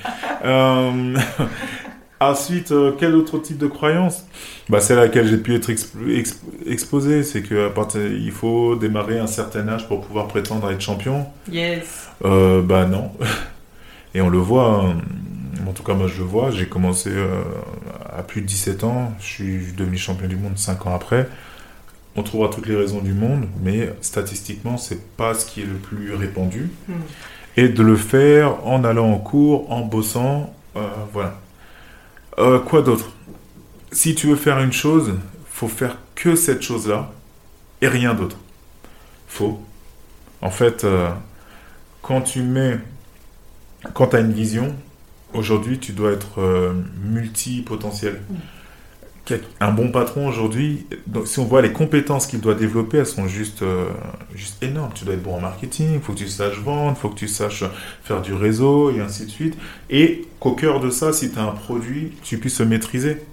Ensuite, quel autre type de croyance? C'est laquelle j'ai pu être exposé. C'est qu'il faut démarrer à un certain âge pour pouvoir prétendre à être champion. Yes. Non. Et on le voit. En tout cas, moi, je le vois. J'ai commencé à plus de 17 ans. Je suis devenu champion du monde 5 ans après. On trouvera toutes les raisons du monde, mais statistiquement, c'est pas ce qui est le plus répandu. Et de le faire en allant en cours, en bossant, voilà. Quoi d'autre? Si tu veux faire une chose, faut faire que cette chose-là et rien d'autre. Faux. En fait, quand tu as une vision, aujourd'hui, tu dois être multipotentiel. Un bon patron aujourd'hui, donc si on voit les compétences qu'il doit développer, elles sont juste énormes. Tu dois être bon en marketing, il faut que tu saches vendre, il faut que tu saches faire du réseau et ainsi de suite. Et qu'au cœur de ça, si tu as un produit, tu puisses le maîtriser.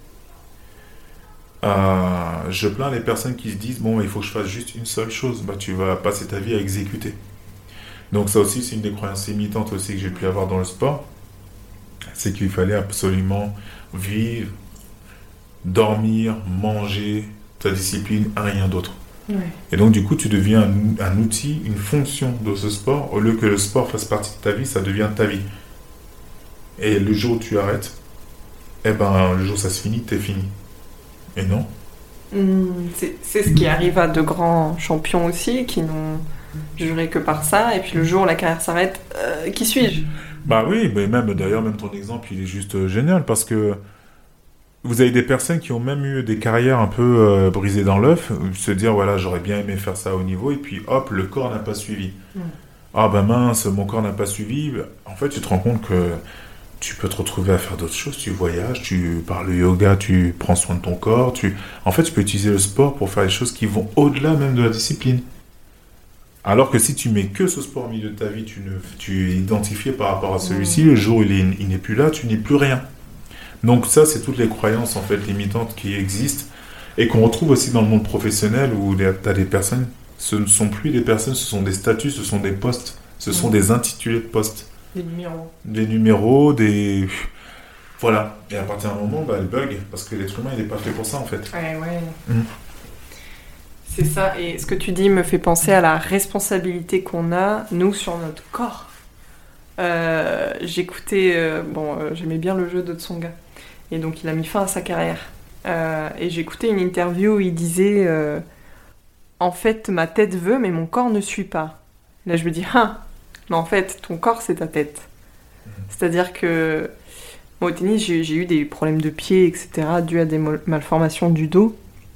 Je plains les personnes qui se disent il faut que je fasse juste une seule chose. Tu vas passer ta vie à exécuter. Donc ça aussi, c'est une des croyances limitantes aussi que j'ai pu avoir dans le sport. C'est qu'il fallait absolument vivre, dormir, manger, ta discipline, rien d'autre. Ouais. Et donc du coup, tu deviens un outil, une fonction de ce sport. Au lieu que le sport fasse partie de ta vie, ça devient ta vie. Et le jour où tu arrêtes, le jour où ça se finit, t'es fini. Et non. C'est ce qui arrive à de grands champions aussi, qui n'ont juré que par ça, et puis le jour où la carrière s'arrête, qui suis-je? Oui, mais même ton exemple, il est juste génial, parce que vous avez des personnes qui ont même eu des carrières un peu brisées dans l'œuf, se dire, voilà, j'aurais bien aimé faire ça au niveau, et puis hop, le corps n'a pas suivi. Mince, mon corps n'a pas suivi. En fait, tu te rends compte que tu peux te retrouver à faire d'autres choses, tu voyages, par le yoga, tu prends soin de ton corps, en fait, tu peux utiliser le sport pour faire des choses qui vont au-delà même de la discipline. Alors que si tu mets que ce sport au milieu de ta vie, tu es identifié par rapport à celui-ci, le jour où il n'est plus là, tu n'es plus rien. Donc ça, c'est toutes les croyances en fait limitantes qui existent et qu'on retrouve aussi dans le monde professionnel où tu as des personnes, ce ne sont plus des personnes, ce sont des statuts, ce sont des postes, ce sont des intitulés de postes. Des numéros. Des numéros, Voilà. Et à partir d'un moment, elle bug parce que l'être humain, il n'est pas fait pour ça en fait. Ouais. C'est ça, et ce que tu dis me fait penser à la responsabilité qu'on a, nous, sur notre corps. J'écoutais... j'aimais bien le jeu de Tsonga. Et donc, il a mis fin à sa carrière. Et j'écoutais une interview où il disait en fait, ma tête veut, mais mon corps ne suit pas. Là, je me dis, mais en fait, ton corps, c'est ta tête. C'est-à-dire que... au tennis, j'ai eu des problèmes de pied, etc., dus à des malformations du dos.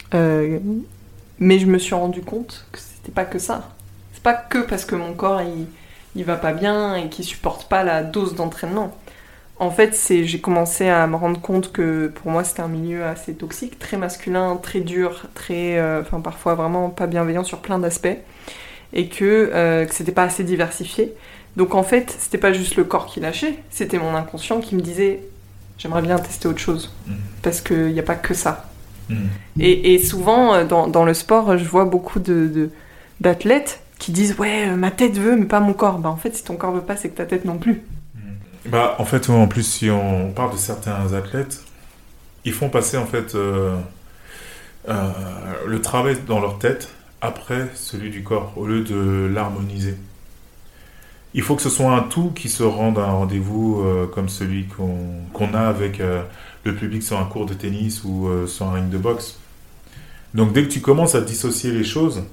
Mais je me suis rendu compte que c'était pas que ça. C'est pas que parce que mon corps il va pas bien et qu'il supporte pas la dose d'entraînement. En fait, j'ai commencé à me rendre compte que pour moi, c'était un milieu assez toxique, très masculin, très dur, parfois vraiment pas bienveillant sur plein d'aspects, et que c'était pas assez diversifié. Donc en fait, c'était pas juste le corps qui lâchait, c'était mon inconscient qui me disait « j'aimerais bien tester autre chose, parce qu'il n'y a pas que ça ». Et souvent, dans le sport, je vois beaucoup d'athlètes qui disent « ouais, ma tête veut, mais pas mon corps ». En fait, si ton corps veut pas, c'est que ta tête non plus. En fait, en plus, si on parle de certains athlètes, ils font passer en fait le travail dans leur tête après celui du corps, au lieu de l'harmoniser. Il faut que ce soit un tout qui se rende à un rendez-vous comme celui qu'on a avec le public sur un cours de tennis ou sur un ring de boxe. Donc dès que tu commences à dissocier les choses,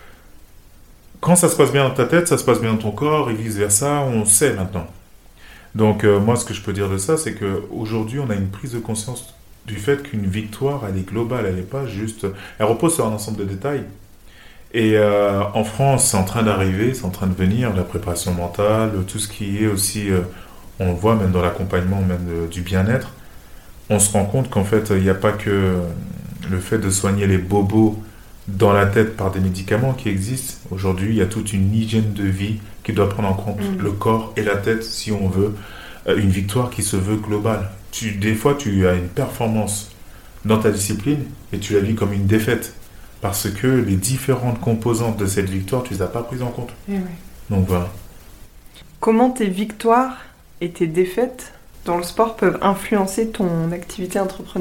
quand ça se passe bien dans ta tête, ça se passe bien dans ton corps et vice-versa, on sait maintenant. Donc moi, ce que je peux dire de ça, c'est qu'aujourd'hui, on a une prise de conscience du fait qu'une victoire, elle est globale, elle n'est pas juste... Elle repose sur un ensemble de détails. Et en France, c'est en train d'arriver, c'est en train de venir, la préparation mentale, tout ce qui est aussi... on le voit même dans l'accompagnement, même du bien-être. On se rend compte qu'en fait, il n'y a pas que le fait de soigner les bobos dans la tête par des médicaments qui existent. Aujourd'hui, il y a toute une hygiène de vie qui doit prendre en compte le corps et la tête si on veut une victoire qui se veut globale. Des fois, tu as une performance dans ta discipline et tu la vis comme une défaite parce que les différentes composantes de cette victoire, tu ne les as pas prises en compte. Et oui. Donc voilà. Comment tes victoires et tes défaites dans le sport peuvent influencer ton activité entrepreneuriale ?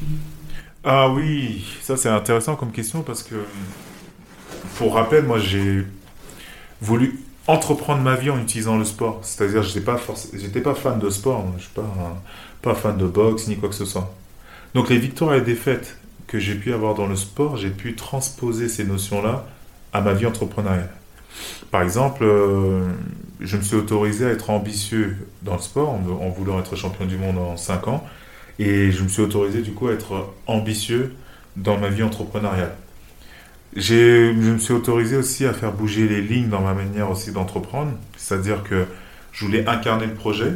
Ah oui, ça c'est intéressant comme question parce que, pour rappel, moi j'ai voulu entreprendre ma vie en utilisant le sport. C'est-à-dire que j'étais pas fan de sport, je suis pas fan de boxe ni quoi que ce soit. Donc les victoires et les défaites que j'ai pu avoir dans le sport, j'ai pu transposer ces notions-là à ma vie entrepreneuriale. Par exemple, je me suis autorisé à être ambitieux dans le sport en voulant être champion du monde en 5 ans. Et je me suis autorisé du coup à être ambitieux dans ma vie entrepreneuriale. Je me suis autorisé aussi à faire bouger les lignes dans ma manière aussi d'entreprendre. C'est-à-dire que je voulais incarner le projet,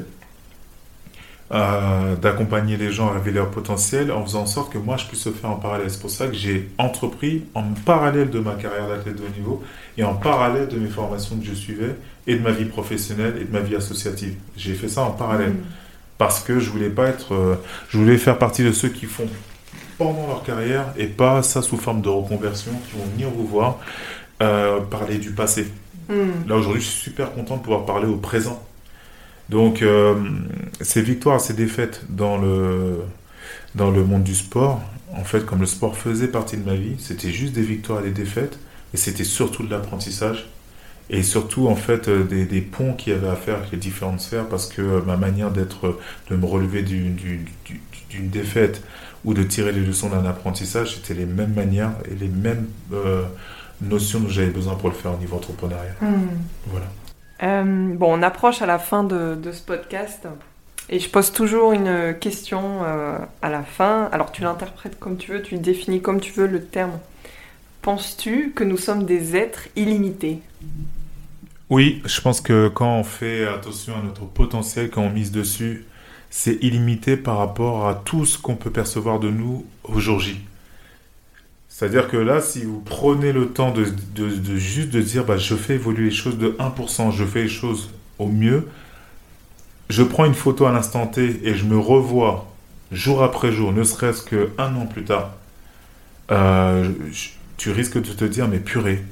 d'accompagner les gens à révéler leur potentiel en faisant en sorte que moi je puisse le faire en parallèle. C'est pour ça que j'ai entrepris en parallèle de ma carrière d'athlète de haut niveau et en parallèle de mes formations que je suivais et de ma vie professionnelle et de ma vie associative. J'ai fait ça en parallèle. Parce que je voulais faire partie de ceux qui font pendant leur carrière et pas ça sous forme de reconversion, qui vont venir vous voir parler du passé. Là aujourd'hui, je suis super content de pouvoir parler au présent. Donc ces victoires, ces défaites dans le monde du sport, en fait, comme le sport faisait partie de ma vie, c'était juste des victoires et des défaites, et c'était surtout de l'apprentissage. Et surtout, en fait, des ponts qu'il y avait à faire avec les différentes sphères, parce que ma manière de me relever d'une défaite ou de tirer les leçons d'un apprentissage, c'était les mêmes manières et les mêmes notions dont j'avais besoin pour le faire au niveau entrepreneurial. Voilà. On approche à la fin de ce podcast et je pose toujours une question à la fin. Alors, tu l'interprètes comme tu veux, tu définis comme tu veux le terme. Penses-tu que nous sommes des êtres illimités ? Oui, je pense que quand on fait attention à notre potentiel, quand on mise dessus, c'est illimité par rapport à tout ce qu'on peut percevoir de nous au jour J. C'est-à-dire que là, si vous prenez le temps de juste de dire je fais évoluer les choses de 1%, je fais les choses au mieux, je prends une photo à l'instant T et je me revois jour après jour, ne serait-ce qu'un an plus tard, tu risques de te dire mais purée,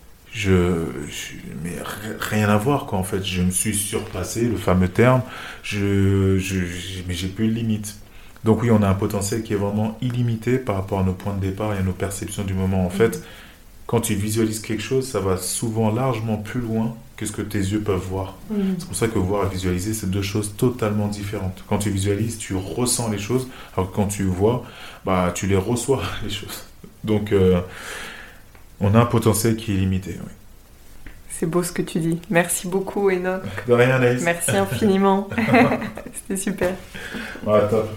mais rien à voir quoi en fait, je me suis surpassé, le fameux terme, mais j'ai plus de limite. Donc oui, on a un potentiel qui est vraiment illimité par rapport à nos points de départ et à nos perceptions du moment. En fait, quand tu visualises quelque chose, ça va souvent largement plus loin que ce que tes yeux peuvent voir. C'est pour ça que voir et visualiser, c'est deux choses totalement différentes. Quand tu visualises, tu ressens les choses, alors que quand tu vois, tu les reçois, les choses. Donc, on a un potentiel qui est limité. Oui. C'est beau ce que tu dis. Merci beaucoup, Enoch. De rien, Anaïs. Merci infiniment. C'était super. Ouais, top.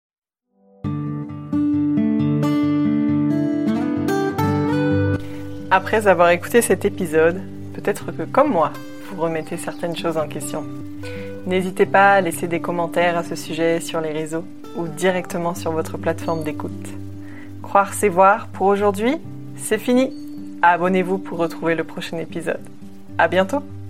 Après avoir écouté cet épisode, peut-être que comme moi, vous remettez certaines choses en question. N'hésitez pas à laisser des commentaires à ce sujet sur les réseaux ou directement sur votre plateforme d'écoute. Croire, c'est voir pour aujourd'hui, c'est fini. Abonnez-vous pour retrouver le prochain épisode. À bientôt!